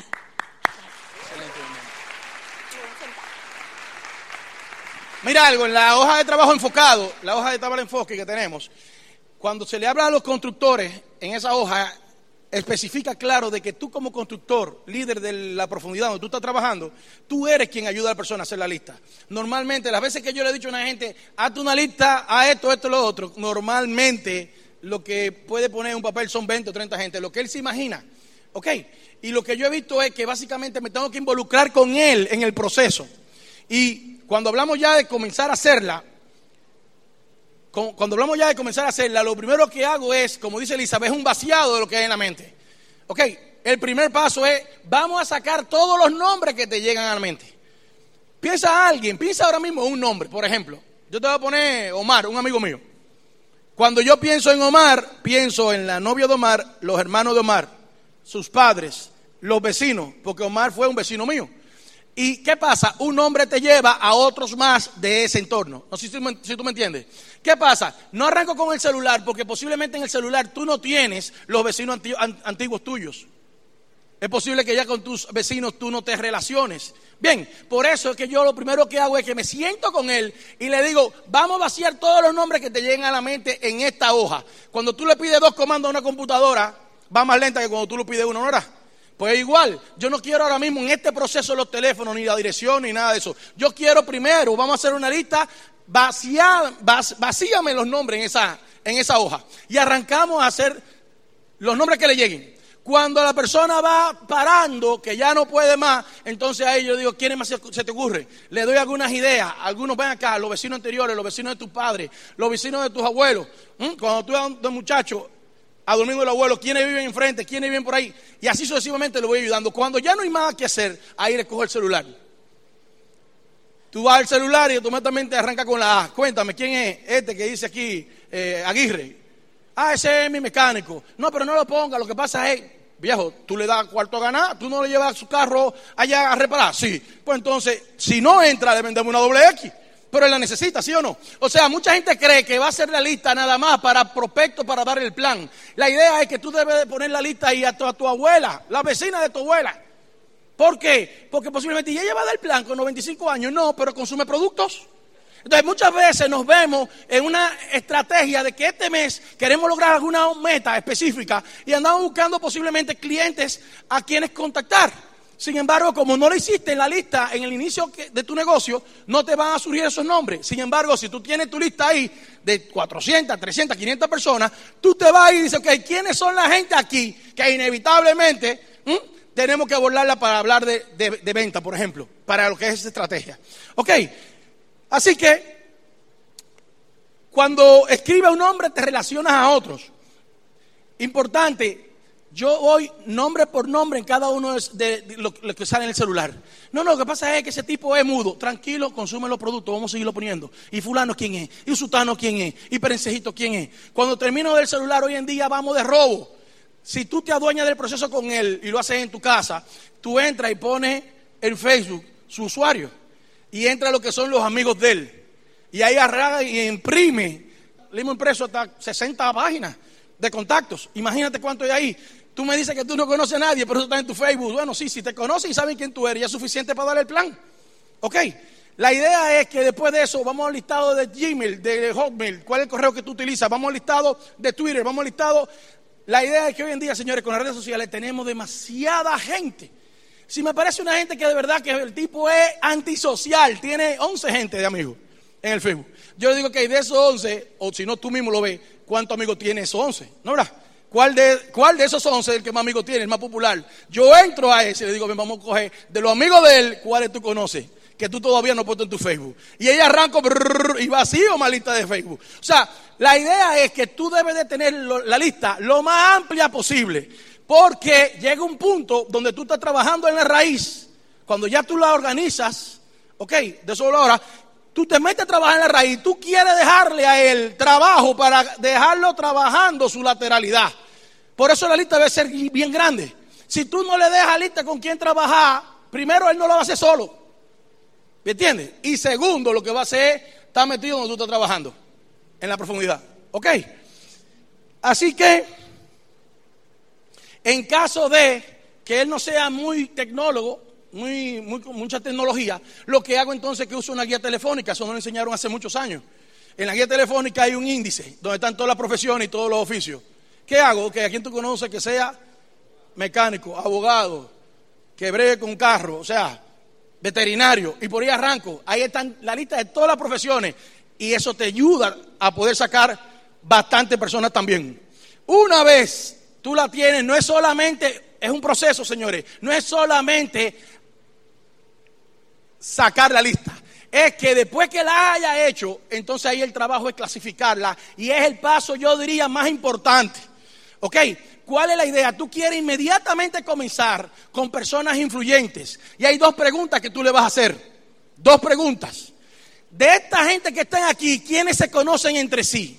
Mira algo, en la hoja de trabajo enfocado, la hoja de trabajo de enfoque que tenemos, cuando se le habla a los constructores, en esa hoja especifica claro de que tú como constructor, líder de la profundidad donde tú estás trabajando, tú eres quien ayuda a la persona a hacer la lista. Normalmente, las veces que yo le he dicho a una gente, hazte una lista a esto, lo otro, normalmente lo que puede poner en un papel son 20 o 30 gente, lo que él se imagina, ¿ok? Y lo que yo he visto es que básicamente me tengo que involucrar con él en el proceso. Y cuando hablamos ya de comenzar a hacerla, lo primero que hago es, como dice Elizabeth, es un vaciado de lo que hay en la mente. Ok, el primer paso es, vamos a sacar todos los nombres que te llegan a la mente. Piensa ahora mismo en un nombre, por ejemplo. Yo te voy a poner Omar, un amigo mío. Cuando yo pienso en Omar, pienso en la novia de Omar, los hermanos de Omar, sus padres, los vecinos, porque Omar fue un vecino mío. ¿Y qué pasa? Un nombre te lleva a otros más de ese entorno. No sé si tú me entiendes. ¿Qué pasa? No arranco con el celular porque posiblemente en el celular tú no tienes los vecinos antiguos tuyos. Es posible que ya con tus vecinos tú no te relaciones. Bien, por eso es que yo lo primero que hago es que me siento con él y le digo, vamos a vaciar todos los nombres que te lleguen a la mente en esta hoja. Cuando tú le pides 2 comandos a una computadora, va más lenta que cuando tú le pides uno, ¿no era? Pues igual, yo no quiero ahora mismo en este proceso de los teléfonos, ni la dirección, ni nada de eso. Yo quiero primero, vamos a hacer una lista, vacíame los nombres en esa hoja. Y arrancamos a hacer los nombres que le lleguen. Cuando la persona va parando, que ya no puede más, entonces a ellos yo digo, ¿quién más se te ocurre? Le doy algunas ideas, algunos ven acá, los vecinos anteriores, los vecinos de tus padres, los vecinos de tus abuelos. Cuando tú eres un muchacho a dormir con el abuelo, quiénes viven enfrente, quiénes viven por ahí, y así sucesivamente lo voy ayudando. Cuando ya no hay nada que hacer, ahí le cojo el celular. Tú vas al celular y automáticamente arranca con la A. Cuéntame, ¿quién es este que dice aquí, Aguirre? Ese es mi mecánico. No, pero no lo ponga, lo que pasa es, viejo, tú le das cuarto a ganar, tú no le llevas su carro allá a reparar. Sí, pues entonces, si no entra, le vendemos una doble X. Pero él la necesita, ¿sí o no? O sea, mucha gente cree que va a hacer la lista nada más para prospecto, para dar el plan. La idea es que tú debes de poner la lista ahí a tu abuela, la vecina de tu abuela. ¿Por qué? Porque posiblemente ella va a dar el plan con 95 años, no, pero consume productos. Entonces muchas veces nos vemos en una estrategia de que este mes queremos lograr alguna meta específica y andamos buscando posiblemente clientes a quienes contactar. Sin embargo, como no lo hiciste en la lista en el inicio de tu negocio, no te van a surgir esos nombres. Sin embargo, si tú tienes tu lista ahí de 400, 300, 500 personas, tú te vas y dices, ok, ¿quiénes son la gente aquí que inevitablemente tenemos que abordarla para hablar de venta, por ejemplo, para lo que es esa estrategia? Ok, así que cuando escribes un nombre te relacionas a otros. Importante. Yo voy nombre por nombre en cada uno de lo que sale en el celular. No, lo que pasa es que ese tipo es mudo. Tranquilo, consume los productos, vamos a seguirlo poniendo. Y fulano quién es, y sutano quién es, y perencejito quién es. Cuando termino del celular hoy en día vamos de robo. Si tú te adueñas del proceso con él y lo haces en tu casa, tú entras y pones en Facebook su usuario. Y entra lo que son los amigos de él. Y ahí arranca y imprime. Le hemos impreso hasta 60 páginas de contactos. Imagínate cuánto hay ahí. Tú me dices que tú no conoces a nadie, pero eso está en tu Facebook. Bueno, sí, si te conocen y saben quién tú eres, ya es suficiente para dar el plan. Ok, la idea es que después de eso vamos al listado de Gmail, de Hotmail, cuál es el correo que tú utilizas, vamos al listado de Twitter, vamos al listado. La idea es que hoy en día, señores, con las redes sociales tenemos demasiada gente. Si me parece una gente que de verdad que el tipo es antisocial, tiene 11 gente de amigos en el Facebook. Yo le digo que de esos 11, o si no tú mismo lo ves, ¿cuántos amigos tiene esos 11? ¿No verdad? ¿Cuál de esos 11 es el que más amigos tiene, el más popular? Yo entro a ese y le digo, ven, vamos a coger de los amigos de él, ¿cuáles tú conoces? Que tú todavía no has puesto en tu Facebook. Y ella arranca y vacío más lista de Facebook. O sea, la idea es que tú debes de tener la lista lo más amplia posible. Porque llega un punto donde tú estás trabajando en la raíz. Cuando ya tú la organizas, Ok, de solo ahora, tú te metes a trabajar en la raíz, tú quieres dejarle a él trabajo para dejarlo trabajando su lateralidad. Por eso la lista debe ser bien grande. Si tú no le dejas lista con quién trabajar, primero él no lo va a hacer solo. ¿Me entiendes? Y segundo, lo que va a hacer es estar metido donde tú estás trabajando, en la profundidad. ¿Ok? Así que, en caso de que él no sea muy tecnólogo, con mucha tecnología, lo que hago entonces es que uso una guía telefónica. Eso me lo enseñaron hace muchos años. En la guía telefónica hay un índice donde están todas las profesiones y todos los oficios. ¿Qué hago? Que a quien tú conoces que sea mecánico, abogado, que bregue con carro, o sea, veterinario, y por ahí arranco. Ahí están la lista de todas las profesiones y eso te ayuda a poder sacar bastantes personas también. Una vez tú la tienes, no es solamente, es un proceso, señores, no es solamente sacar la lista. Es que después que la haya hecho, entonces ahí el trabajo es clasificarla y es el paso, yo diría, más importante. ¿Ok? ¿Cuál es la idea? Tú quieres inmediatamente comenzar con personas influyentes. Y hay dos preguntas que tú le vas a hacer. Dos preguntas. De esta gente que están aquí, ¿quiénes se conocen entre sí?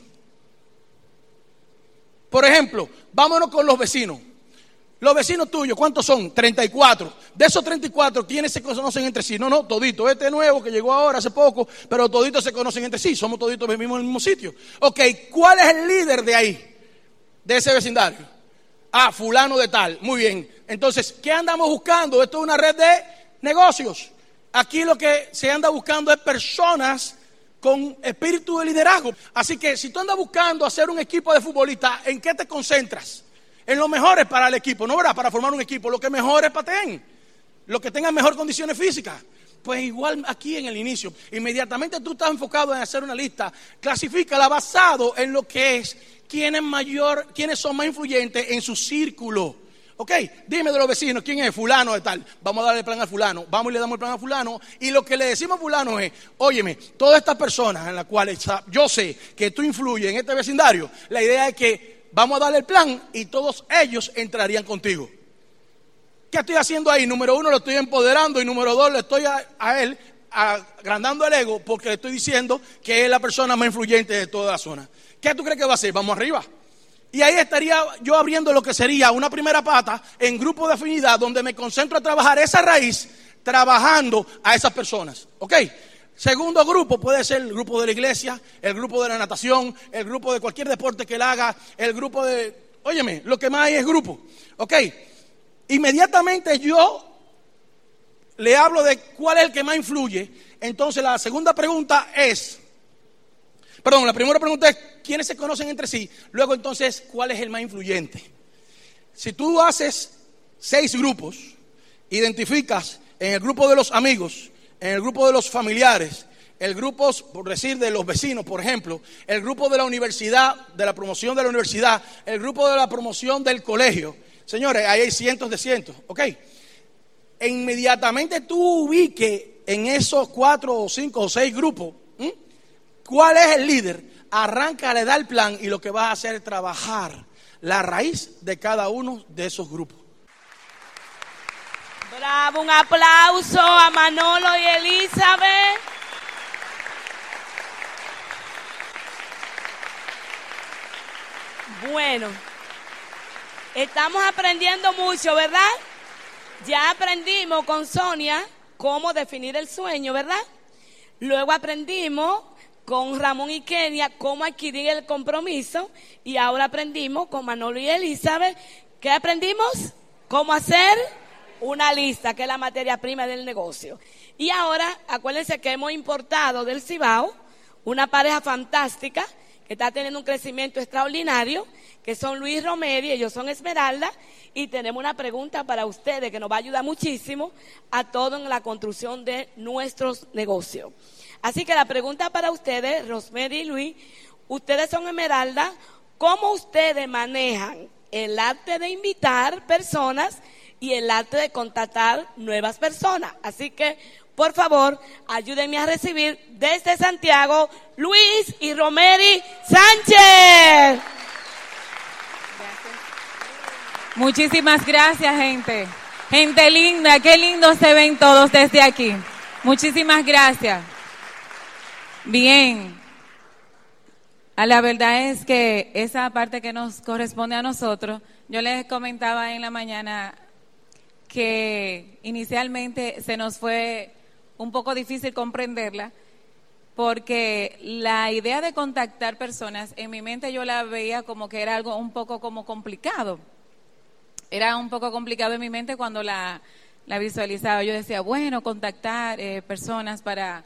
Por ejemplo, vámonos con los vecinos. Los vecinos tuyos, ¿cuántos son? 34. De esos 34, ¿quiénes se conocen entre sí? No, toditos. Este nuevo que llegó ahora hace poco, pero toditos se conocen entre sí. Somos toditos, vivimos en el mismo sitio. Ok, ¿cuál es el líder de ahí? De ese vecindario. Ah, fulano de tal. Muy bien. Entonces, ¿qué andamos buscando? Esto es una red de negocios. Aquí lo que se anda buscando es personas con espíritu de liderazgo. Así que si tú andas buscando hacer un equipo de futbolistas, ¿en qué te concentras? En lo mejor es para el equipo, ¿no verdad? Para formar un equipo, lo que mejor es para ti, lo que tengan mejor condiciones físicas. Pues igual aquí en el inicio, inmediatamente tú estás enfocado en hacer una lista, clasifícala basado en lo que es quiénes son más influyentes en su círculo. Ok, dime de los vecinos, ¿quién es? Fulano de tal. Vamos a darle el plan a fulano, vamos y le damos el plan a fulano. Y lo que le decimos a fulano es, óyeme, todas estas personas en las cuales yo sé que tú influyes en este vecindario, la idea es que vamos a darle el plan y todos ellos entrarían contigo. ¿Qué estoy haciendo ahí? Número uno, lo estoy empoderando y número dos, le estoy a él agrandando el ego porque le estoy diciendo que es la persona más influyente de toda la zona. ¿Qué tú crees que va a hacer? Vamos arriba. Y ahí estaría yo abriendo lo que sería una primera pata en grupo de afinidad donde me concentro a trabajar esa raíz, trabajando a esas personas. ¿Ok? Segundo grupo puede ser el grupo de la iglesia, el grupo de la natación, el grupo de cualquier deporte que él haga, el grupo de... Óyeme, lo que más hay es grupo. ¿Ok? Inmediatamente yo le hablo de cuál es el que más influye. Entonces la segunda pregunta es... Perdón, la primera pregunta es ¿quiénes se conocen entre sí? Luego entonces, ¿cuál es el más influyente? Si tú haces 6 grupos, identificas en el grupo de los amigos, en el grupo de los familiares, el grupo, por decir, de los vecinos, por ejemplo, el grupo de la universidad, de la promoción de la universidad, el grupo de la promoción del colegio. Señores, ahí hay cientos de cientos, ¿ok? E inmediatamente tú ubiques en esos 4 o 5 o 6 grupos, ¿cuál es el líder? Arranca, le da el plan y lo que vas a hacer es trabajar la raíz de cada uno de esos grupos. Bravo, un aplauso a Manolo y Elizabeth. Bueno, estamos aprendiendo mucho, ¿verdad? Ya aprendimos con Sonia cómo definir el sueño, ¿verdad? Luego aprendimos con Ramón y Kenia cómo adquirir el compromiso y ahora aprendimos con Manolo y Elizabeth. ¿Qué aprendimos? Cómo hacer una lista, que es la materia prima del negocio. Y ahora, acuérdense que hemos importado del Cibao una pareja fantástica que está teniendo un crecimiento extraordinario, que son Luis Romero y ellos son Esmeralda, y tenemos una pregunta para ustedes que nos va a ayudar muchísimo a todo en la construcción de nuestros negocios. Así que la pregunta para ustedes, Rosemary y Luis, ustedes son Esmeralda, ¿cómo ustedes manejan el arte de invitar personas y el arte de contactar nuevas personas? Así que, por favor, ayúdenme a recibir desde Santiago, Luis y Rosemary Sánchez. Muchísimas gracias, gente. Gente linda, qué lindo se ven todos desde aquí. Muchísimas gracias. Bien. La verdad es que esa parte que nos corresponde a nosotros, yo les comentaba en la mañana que inicialmente se nos fue un poco difícil comprenderla, porque la idea de contactar personas, en mi mente yo la veía como que era algo un poco como complicado. Era un poco complicado en mi mente cuando la visualizaba. Yo decía, bueno, contactar personas para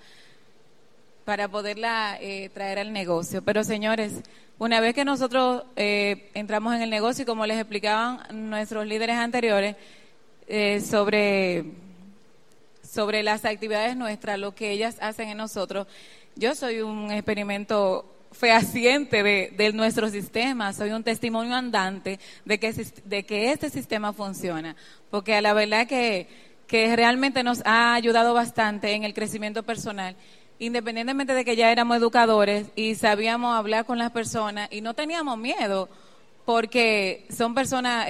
poderla traer al negocio. Pero señores, una vez que nosotros entramos en el negocio, y como les explicaban nuestros líderes anteriores, sobre las actividades nuestras, lo que ellas hacen en nosotros, yo soy un experimento fehaciente de nuestro sistema, soy un testimonio andante de que este sistema funciona, porque a la verdad que realmente nos ha ayudado bastante en el crecimiento personal, independientemente de que ya éramos educadores y sabíamos hablar con las personas y no teníamos miedo, porque son personas,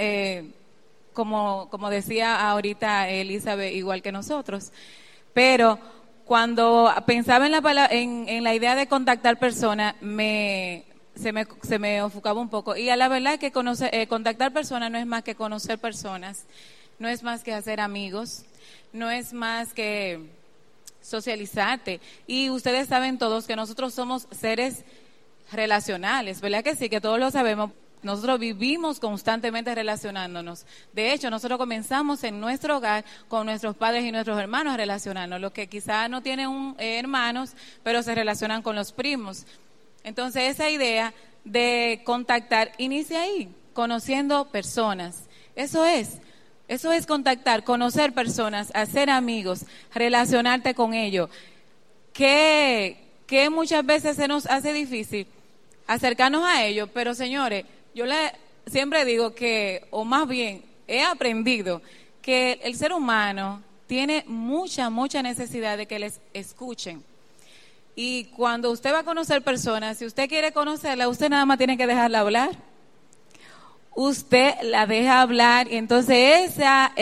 como decía ahorita Elizabeth, igual que nosotros. Pero cuando pensaba en la idea de contactar personas, se me ofuscaba un poco. Y a la verdad que contactar personas no es más que conocer personas, no es más que hacer amigos, no es más que socializarte. Y ustedes saben todos que nosotros somos seres relacionales, ¿verdad que sí? Que todos lo sabemos. Nosotros vivimos constantemente relacionándonos. De hecho, nosotros comenzamos en nuestro hogar con nuestros padres y nuestros hermanos a relacionarnos. Los que quizás no tienen hermanos, pero se relacionan con los primos. Entonces, esa idea de contactar inicia ahí, conociendo personas. Eso es contactar, conocer personas, hacer amigos, relacionarte con ellos. Que muchas veces se nos hace difícil acercarnos a ellos, pero señores, yo siempre digo que, o más bien, he aprendido que el ser humano tiene mucha necesidad de que les escuchen. Y cuando usted va a conocer personas, si usted quiere conocerla, usted nada más tiene que dejarla hablar. Usted la deja hablar y entonces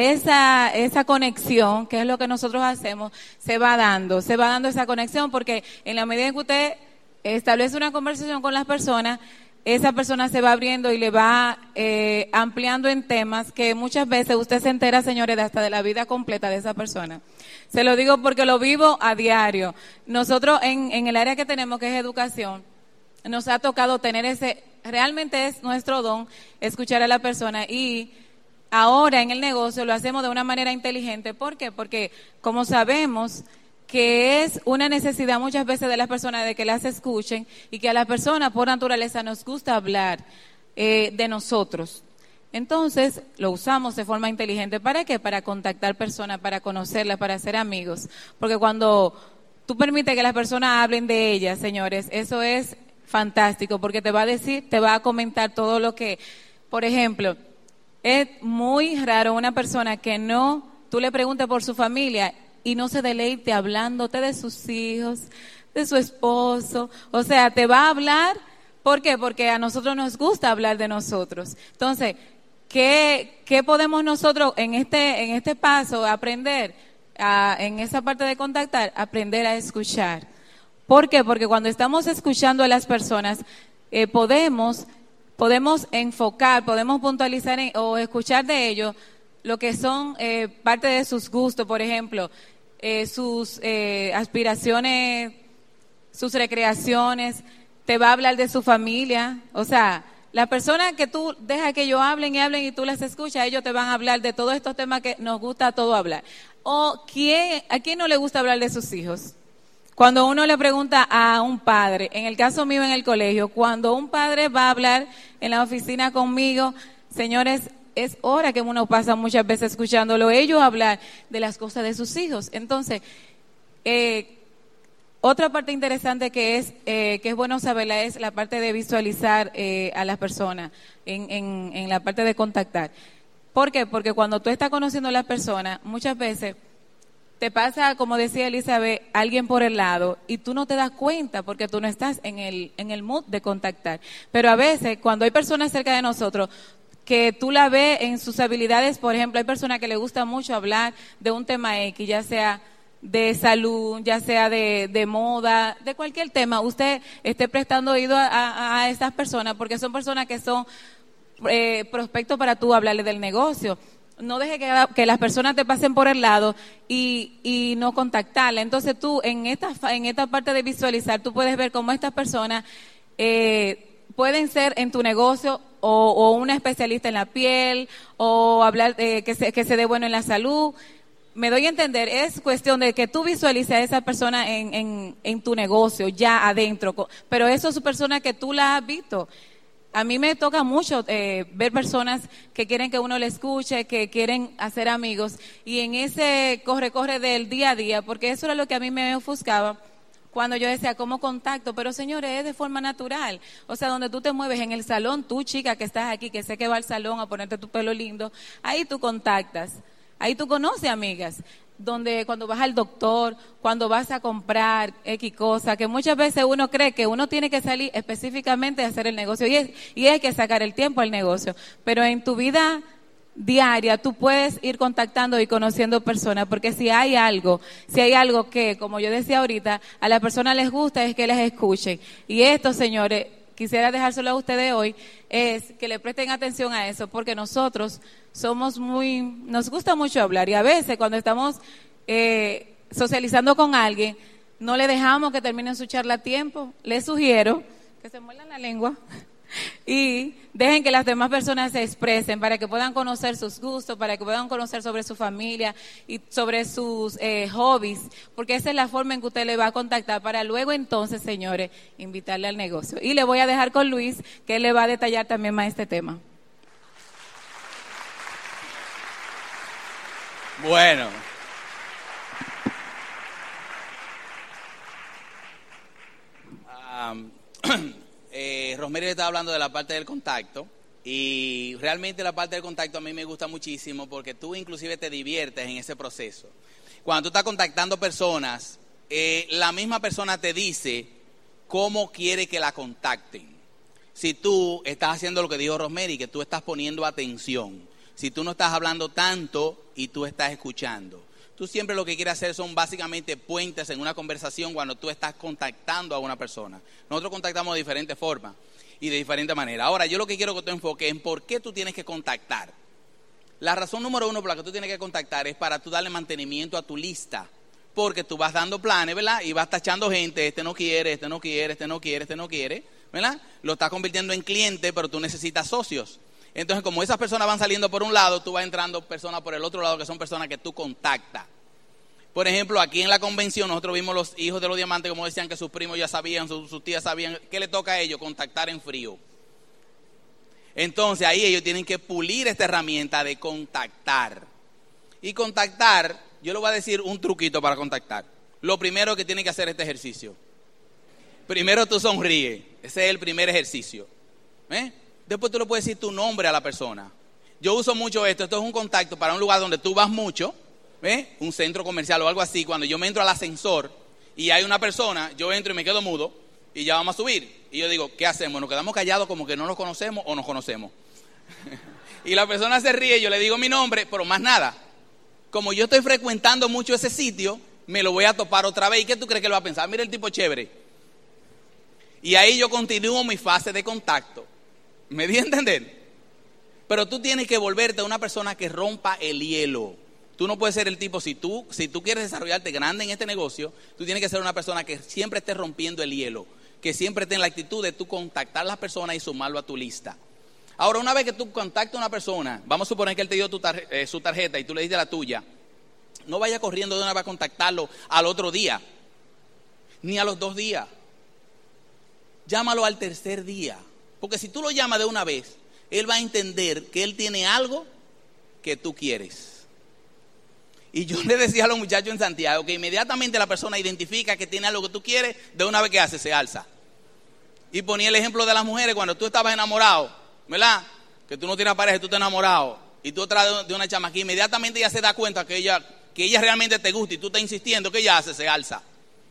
esa conexión, que es lo que nosotros hacemos, se va dando esa conexión, porque en la medida en que usted establece una conversación con las personas, esa persona se va abriendo y le va ampliando en temas que muchas veces usted se entera, señores, hasta de la vida completa de esa persona. Se lo digo porque lo vivo a diario. Nosotros en el área que tenemos, que es educación, nos ha tocado tener realmente es nuestro don, escuchar a la persona, y ahora en el negocio lo hacemos de una manera inteligente. ¿Por qué? Porque como sabemos que es una necesidad muchas veces de las personas de que las escuchen, y que a las personas por naturaleza nos gusta hablar de nosotros. Entonces lo usamos de forma inteligente. ¿Para qué? Para contactar personas, para conocerlas, para hacer amigos. Porque cuando tú permites que las personas hablen de ellas, señores, eso es fantástico, porque te va a comentar todo lo que, por ejemplo, es muy raro una persona que tú le preguntes por su familia y no se deleite hablándote de sus hijos, de su esposo. O sea, te va a hablar, ¿por qué? Porque a nosotros nos gusta hablar de nosotros. Entonces, ¿qué podemos nosotros en este paso aprender? En esa parte de contactar, aprender a escuchar. ¿Por qué? Porque cuando estamos escuchando a las personas, podemos enfocar, podemos puntualizar o escuchar de ellos lo que son parte de sus gustos, por ejemplo, sus aspiraciones, sus recreaciones. Te va a hablar de su familia. O sea, la persona que tú dejas que ellos hablen y tú las escuchas, ellos te van a hablar de todos estos temas que nos gusta a todos hablar. ¿A quién no le gusta hablar de sus hijos? Cuando uno le pregunta a un padre, en el caso mío en el colegio, cuando un padre va a hablar en la oficina conmigo, señores, es hora que uno pasa muchas veces escuchándolo ellos hablar de las cosas de sus hijos. Entonces, otra parte interesante que es bueno saberla es la parte de visualizar a las personas en la parte de contactar. ¿Por qué? Porque cuando tú estás conociendo a las personas, muchas veces te pasa, como decía Elizabeth, alguien por el lado y tú no te das cuenta porque tú no estás en el mood de contactar. Pero a veces, cuando hay personas cerca de nosotros que tú la ves en sus habilidades, por ejemplo, hay personas que les gusta mucho hablar de un tema X, ya sea de salud, ya sea de moda, de cualquier tema, usted esté prestando oído a esas personas, porque son personas que son prospectos para tú hablarle del negocio. No deje que las personas te pasen por el lado y no contactarla. Entonces tú en esta parte de visualizar, tú puedes ver cómo estas personas pueden ser en tu negocio o una especialista en la piel, o hablar que se dé bueno en la salud. Me doy a entender, es cuestión de que tú visualices a esa persona en tu negocio, ya adentro, pero eso es persona que tú la has visto. A mí me toca mucho ver personas que quieren que uno le escuche, que quieren hacer amigos, y en ese corre del día a día, porque eso era lo que a mí me ofuscaba cuando yo decía, ¿cómo contacto? Pero señores, es de forma natural. O sea, donde tú te mueves en el salón, tú chica que estás aquí, que sé que va al salón a ponerte tu pelo lindo, ahí tú contactas, ahí tú conoces amigas. Donde cuando vas al doctor, cuando vas a comprar X cosa, que muchas veces uno cree que uno tiene que salir específicamente a hacer el negocio y hay que sacar el tiempo al negocio, pero en tu vida diaria tú puedes ir contactando y conociendo personas, porque si hay algo que, como yo decía ahorita, a las personas les gusta es que les escuchen. Y esto, señores, quisiera dejárselo a ustedes hoy, es que le presten atención a eso, porque nosotros nos gusta mucho hablar, y a veces cuando estamos socializando con alguien, no le dejamos que terminen su charla a tiempo. Les sugiero que se muerdan la lengua y dejen que las demás personas se expresen para que puedan conocer sus gustos, para que puedan conocer sobre su familia y sobre sus hobbies, porque esa es la forma en que usted le va a contactar para luego entonces, señores, invitarle al negocio. Y le voy a dejar con Luis, que él le va a detallar también más este tema. Bueno, Rosemary estaba hablando de la parte del contacto, y realmente la parte del contacto a mí me gusta muchísimo porque tú inclusive te diviertes en ese proceso. Cuando tú estás contactando personas, la misma persona te dice cómo quiere que la contacten. Si tú estás haciendo lo que dijo Rosemary, que tú estás poniendo atención, si tú no estás hablando tanto y tú estás escuchando. Tú siempre lo que quieres hacer son básicamente puentes en una conversación cuando tú estás contactando a una persona. Nosotros contactamos de diferentes formas y de diferente manera. Ahora, yo lo que quiero que tú enfoques en por qué tú tienes que contactar. La razón número uno por la que tú tienes que contactar es para tú darle mantenimiento a tu lista. Porque tú vas dando planes, ¿verdad? Y vas tachando gente, este no quiere, este no quiere, este no quiere, este no quiere, ¿verdad? Lo estás convirtiendo en cliente, pero tú necesitas socios. Entonces, como esas personas van saliendo por un lado, tú vas entrando personas por el otro lado, que son personas que tú contactas. Por ejemplo, aquí en la convención nosotros vimos los hijos de los diamantes, como decían que sus primos ya sabían, sus tías sabían, ¿qué le toca a ellos? Contactar en frío. Entonces ahí ellos tienen que pulir esta herramienta de contactar. Y contactar, yo les voy a decir un truquito para contactar. Lo primero que tienen que hacer este ejercicio. Primero tú sonríes, ese es el primer ejercicio. Después tú le puedes decir tu nombre a la persona. Yo uso mucho esto es un contacto para un lugar donde tú vas mucho, un centro comercial o algo así. Cuando yo me entro al ascensor y hay una persona, yo entro y me quedo mudo y ya vamos a subir. Y yo digo, ¿qué hacemos? ¿Nos quedamos callados como que no nos conocemos o nos conocemos? Y la persona se ríe, yo le digo mi nombre, pero más nada. Como yo estoy frecuentando mucho ese sitio, me lo voy a topar otra vez. ¿Y qué tú crees que él va a pensar? Mira el tipo chévere. Y ahí yo continúo mi fase de contacto. ¿Me di a entender? Pero tú tienes que volverte una persona que rompa el hielo. Tú no puedes ser el tipo, si tú quieres desarrollarte grande en este negocio, tú tienes que ser una persona que siempre esté rompiendo el hielo, que siempre esté en la actitud de tú contactar a las personas y sumarlo a tu lista. Ahora, una vez que tú contactas a una persona, vamos a suponer que él te dio su tarjeta y tú le diste la tuya, no vaya corriendo de una vez a contactarlo al otro día, ni a los 2 días. Llámalo al 3er día. Porque si tú lo llamas de una vez, él va a entender que él tiene algo que tú quieres. Y yo le decía a los muchachos en Santiago que inmediatamente la persona identifica que tiene algo que tú quieres, de una vez que hace, se alza. Y ponía el ejemplo de las mujeres cuando tú estabas enamorado, ¿verdad? Que tú no tienes pareja, tú estás enamorado. Y tú traes de una chamaquilla, inmediatamente ella se da cuenta que ella realmente te gusta y tú estás insistiendo, que ella hace, se alza.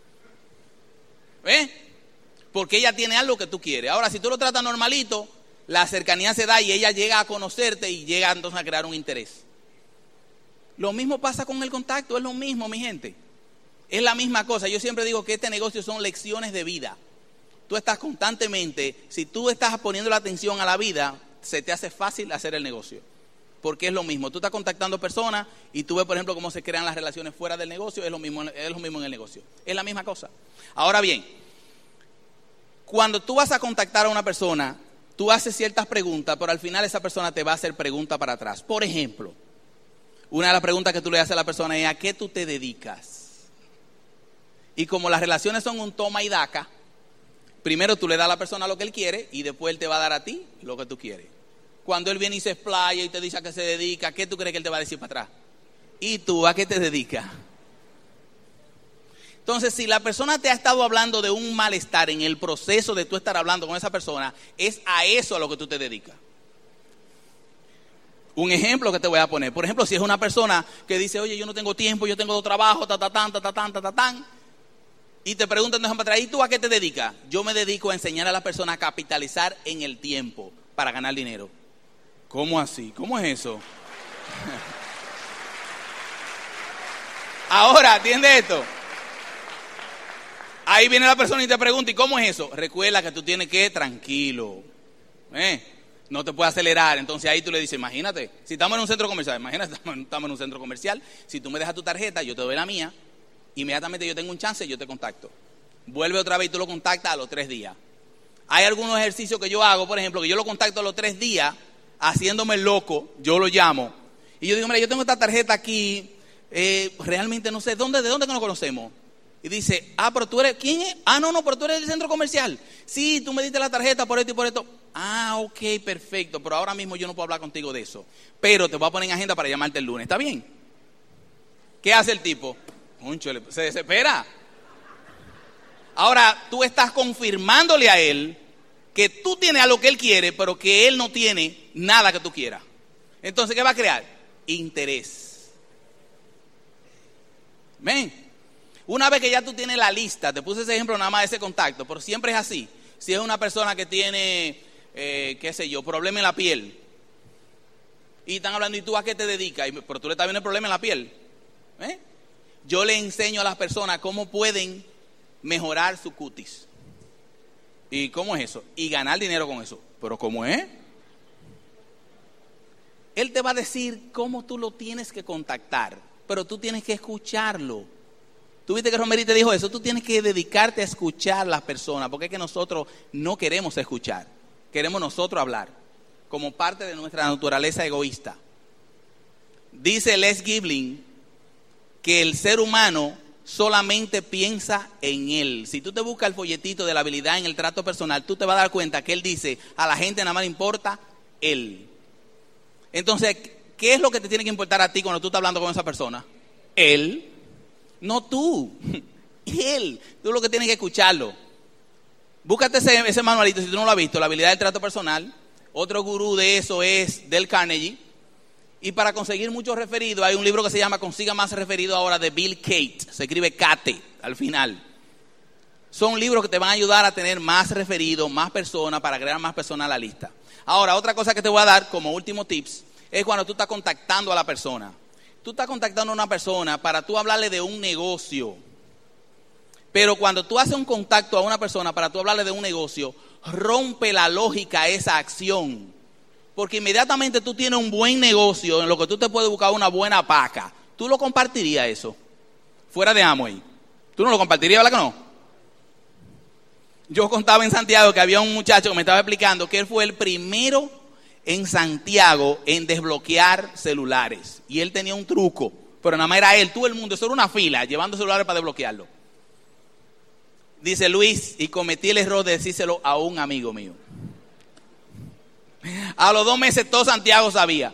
¿Ves? Porque ella tiene algo que tú quieres. Ahora, si tú lo tratas normalito, la cercanía se da y ella llega a conocerte y llega entonces a crear un interés. Lo mismo pasa con el contacto, es lo mismo, mi gente. Es la misma cosa. Yo siempre digo que este negocio son lecciones de vida. Tú estás constantemente, si tú estás poniendo la atención a la vida, se te hace fácil hacer el negocio. Porque es lo mismo. Tú estás contactando personas y tú ves, por ejemplo, cómo se crean las relaciones fuera del negocio. Es lo mismo en el negocio. Es la misma cosa. Ahora bien, cuando tú vas a contactar a una persona, tú haces ciertas preguntas, pero al final esa persona te va a hacer preguntas para atrás. Por ejemplo, una de las preguntas que tú le haces a la persona es: ¿a qué tú te dedicas? Y como las relaciones son un toma y daca, primero tú le das a la persona lo que él quiere y después él te va a dar a ti lo que tú quieres. Cuando él viene y se explaya y te dice a qué se dedica, ¿qué tú crees que él te va a decir para atrás? ¿Y tú a qué te dedicas? Entonces, si la persona te ha estado hablando de un malestar en el proceso de tú estar hablando con esa persona, es a eso a lo que tú te dedicas. Un ejemplo que te voy a poner. Por ejemplo, si es una persona que dice: oye, yo no tengo tiempo, yo tengo 2 trabajos, y te preguntan para atrás: ¿y tú a qué te dedicas? Yo me dedico a enseñar a la persona a capitalizar en el tiempo para ganar dinero. ¿Cómo así? ¿Cómo es eso? Ahora, atiende esto. Ahí viene la persona y te pregunta: ¿y cómo es eso? Recuerda que tú tienes que tranquilo. No te puedes acelerar. Entonces ahí tú le dices: imagínate, si estamos en un centro comercial, estamos en un centro comercial, si tú me dejas tu tarjeta, yo te doy la mía, inmediatamente yo tengo un chance y yo te contacto. Vuelve otra vez y tú lo contactas a los 3 días. Hay algunos ejercicios que yo hago, por ejemplo, que yo lo contacto a los 3 días, haciéndome loco, yo lo llamo. Y yo digo: mira, yo tengo esta tarjeta aquí, realmente no sé, ¿de dónde que nos conocemos? Y dice: pero tú eres, ¿quién es? No, pero tú eres del centro comercial. Sí, tú me diste la tarjeta por esto y por esto. Ok, perfecto, pero ahora mismo yo no puedo hablar contigo de eso. Pero te voy a poner en agenda para llamarte el lunes, ¿está bien? ¿Qué hace el tipo? Se desespera. Ahora, tú estás confirmándole a él que tú tienes algo que él quiere, pero que él no tiene nada que tú quieras. Entonces, ¿qué va a crear? Interés. ¿Ven? Una vez que ya tú tienes la lista, te puse ese ejemplo nada más de ese contacto, pero siempre es así. Si es una persona que tiene, qué sé yo, problema en la piel, y están hablando: ¿y tú a qué te dedicas? Pero tú le estás viendo el problema en la piel. Yo le enseño a las personas cómo pueden mejorar su cutis. ¿Y cómo es eso? Y ganar dinero con eso. ¿Pero cómo es? Él te va a decir cómo tú lo tienes que contactar, pero tú tienes que escucharlo. Tú viste que Romeri te dijo eso: tú tienes que dedicarte a escuchar a las personas, porque es que nosotros no queremos escuchar, queremos nosotros hablar, como parte de nuestra naturaleza egoísta. Dice Les Gibling que el ser humano solamente piensa en él. Si tú te buscas el folletito de la habilidad en el trato personal, tú te vas a dar cuenta que él dice: a la gente nada más le importa él. Entonces, ¿qué es lo que te tiene que importar a ti cuando tú estás hablando con esa persona? Él. No tú, él. Tú lo que tienes que escucharlo. Búscate ese manualito si tú no lo has visto, la habilidad del trato personal. Otro gurú de eso es Dale Carnegie. Y para conseguir muchos referidos, hay un libro que se llama Consiga Más Referidos ahora, de Bill Gates. Se escribe Kate al final. Son libros que te van a ayudar a tener más referidos, más personas, para agregar más personas a la lista. Ahora, otra cosa que te voy a dar como último tips es cuando tú estás contactando a la persona. Tú estás contactando a una persona para tú hablarle de un negocio. Pero cuando tú haces un contacto a una persona para tú hablarle de un negocio, rompe la lógica a esa acción. Porque inmediatamente tú tienes un buen negocio en lo que tú te puedes buscar una buena paca. ¿Tú lo compartirías eso? Fuera de Amway. ¿Tú no lo compartirías, verdad que no? Yo contaba en Santiago que había un muchacho que me estaba explicando que él fue el primero en Santiago en desbloquear celulares. Y él tenía un truco, pero nada más era él, todo el mundo, eso era una fila, llevando celulares para desbloquearlo. Dice Luis: y cometí el error de decírselo a un amigo mío. A los 2 meses todo Santiago sabía.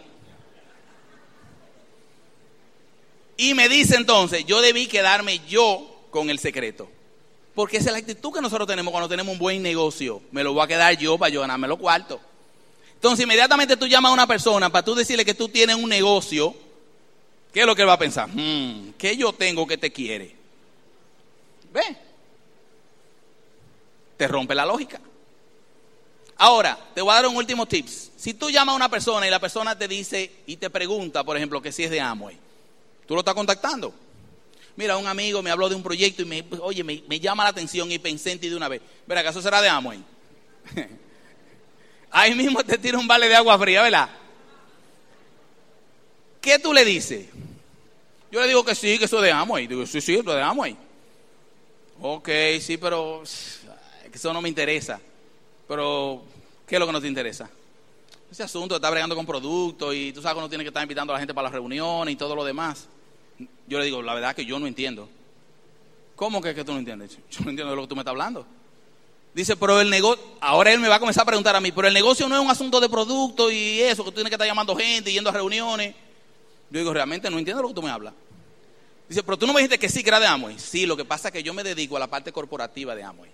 Y me dice entonces: yo debí quedarme yo con el secreto. Porque esa es la actitud que nosotros tenemos cuando tenemos un buen negocio. Me lo voy a quedar yo para yo ganarme los cuartos. Entonces inmediatamente tú llamas a una persona para tú decirle que tú tienes un negocio. ¿Qué es lo que él va a pensar? ¿Qué yo tengo que te quiere? ¿Ve? Te rompe la lógica. Ahora, te voy a dar un último tips. Si tú llamas a una persona y la persona te dice y te pregunta, por ejemplo, que si es de Amway, tú lo estás contactando. Mira, un amigo me habló de un proyecto y me llama la atención y pensé en ti de una vez. Verá, ¿acaso será de Amway? Ahí mismo te tira un balde de agua fría, ¿verdad? ¿Qué tú le dices? Yo le digo que sí, que eso es de Amway. Digo, sí, eso es de Amway. Ok, sí, pero eso no me interesa. Pero, ¿qué es lo que no te interesa? Ese asunto de estar bregando con productos y tú sabes que uno tiene que estar invitando a la gente para las reuniones y todo lo demás. Yo le digo, la verdad que yo no entiendo. ¿Cómo que tú no entiendes? Yo no entiendo de lo que tú me estás hablando. Dice, pero el negocio, ahora él me va a comenzar a preguntar a mí, pero el negocio no es un asunto de producto y eso, que tú tienes que estar llamando gente y yendo a reuniones. Yo digo, realmente no entiendo de lo que tú me hablas. Dice, pero tú no me dijiste que sí, que era de Amway. Sí, lo que pasa es que yo me dedico a la parte corporativa de Amway.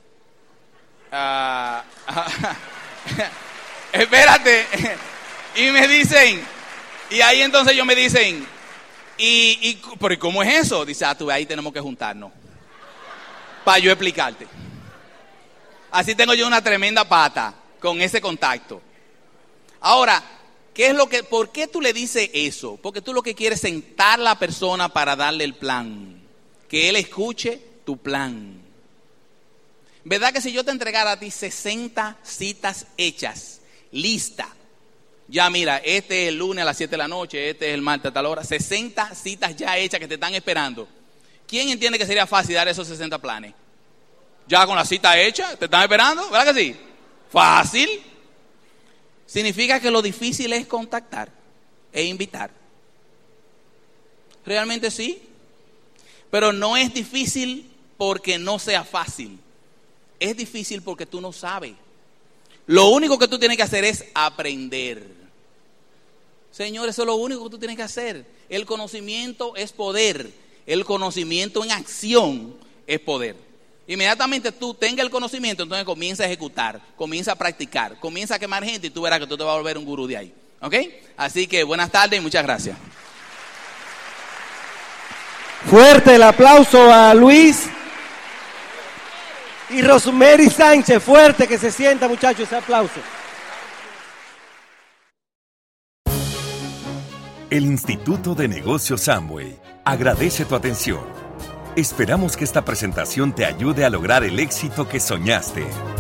Espérate. Y me dicen, y ahí entonces ellos me dicen, pero ¿y cómo es eso? Dice, tú ahí tenemos que juntarnos para yo explicarte. Así tengo yo una tremenda pata con ese contacto. Ahora, ¿por qué tú le dices eso? Porque tú lo que quieres es sentar a la persona para darle el plan. Que él escuche tu plan. ¿Verdad que si yo te entregara a ti 60 citas hechas, lista? Ya mira, este es el lunes a las 7 de la noche, este es el martes a tal hora. 60 citas ya hechas que te están esperando. ¿Quién entiende que sería fácil dar esos 60 planes? Ya con la cita hecha, ¿te están esperando? ¿Verdad que sí? Fácil. Significa que lo difícil es contactar e invitar. Realmente sí. Pero no es difícil porque no sea fácil. Es difícil porque tú no sabes. Lo único que tú tienes que hacer es aprender. Señor, eso es lo único que tú tienes que hacer. El conocimiento es poder. El conocimiento en acción es poder. Inmediatamente tú tengas el conocimiento, entonces comienza a ejecutar, comienza a practicar, comienza a quemar gente y tú verás que tú te vas a volver un gurú de ahí. ¿Ok? Así que buenas tardes y muchas gracias. Fuerte el aplauso a Luis y Rosemary Sánchez. Fuerte que se sienta, muchachos, ese aplauso. El Instituto de Negocios Amway agradece tu atención. Esperamos que esta presentación te ayude a lograr el éxito que soñaste.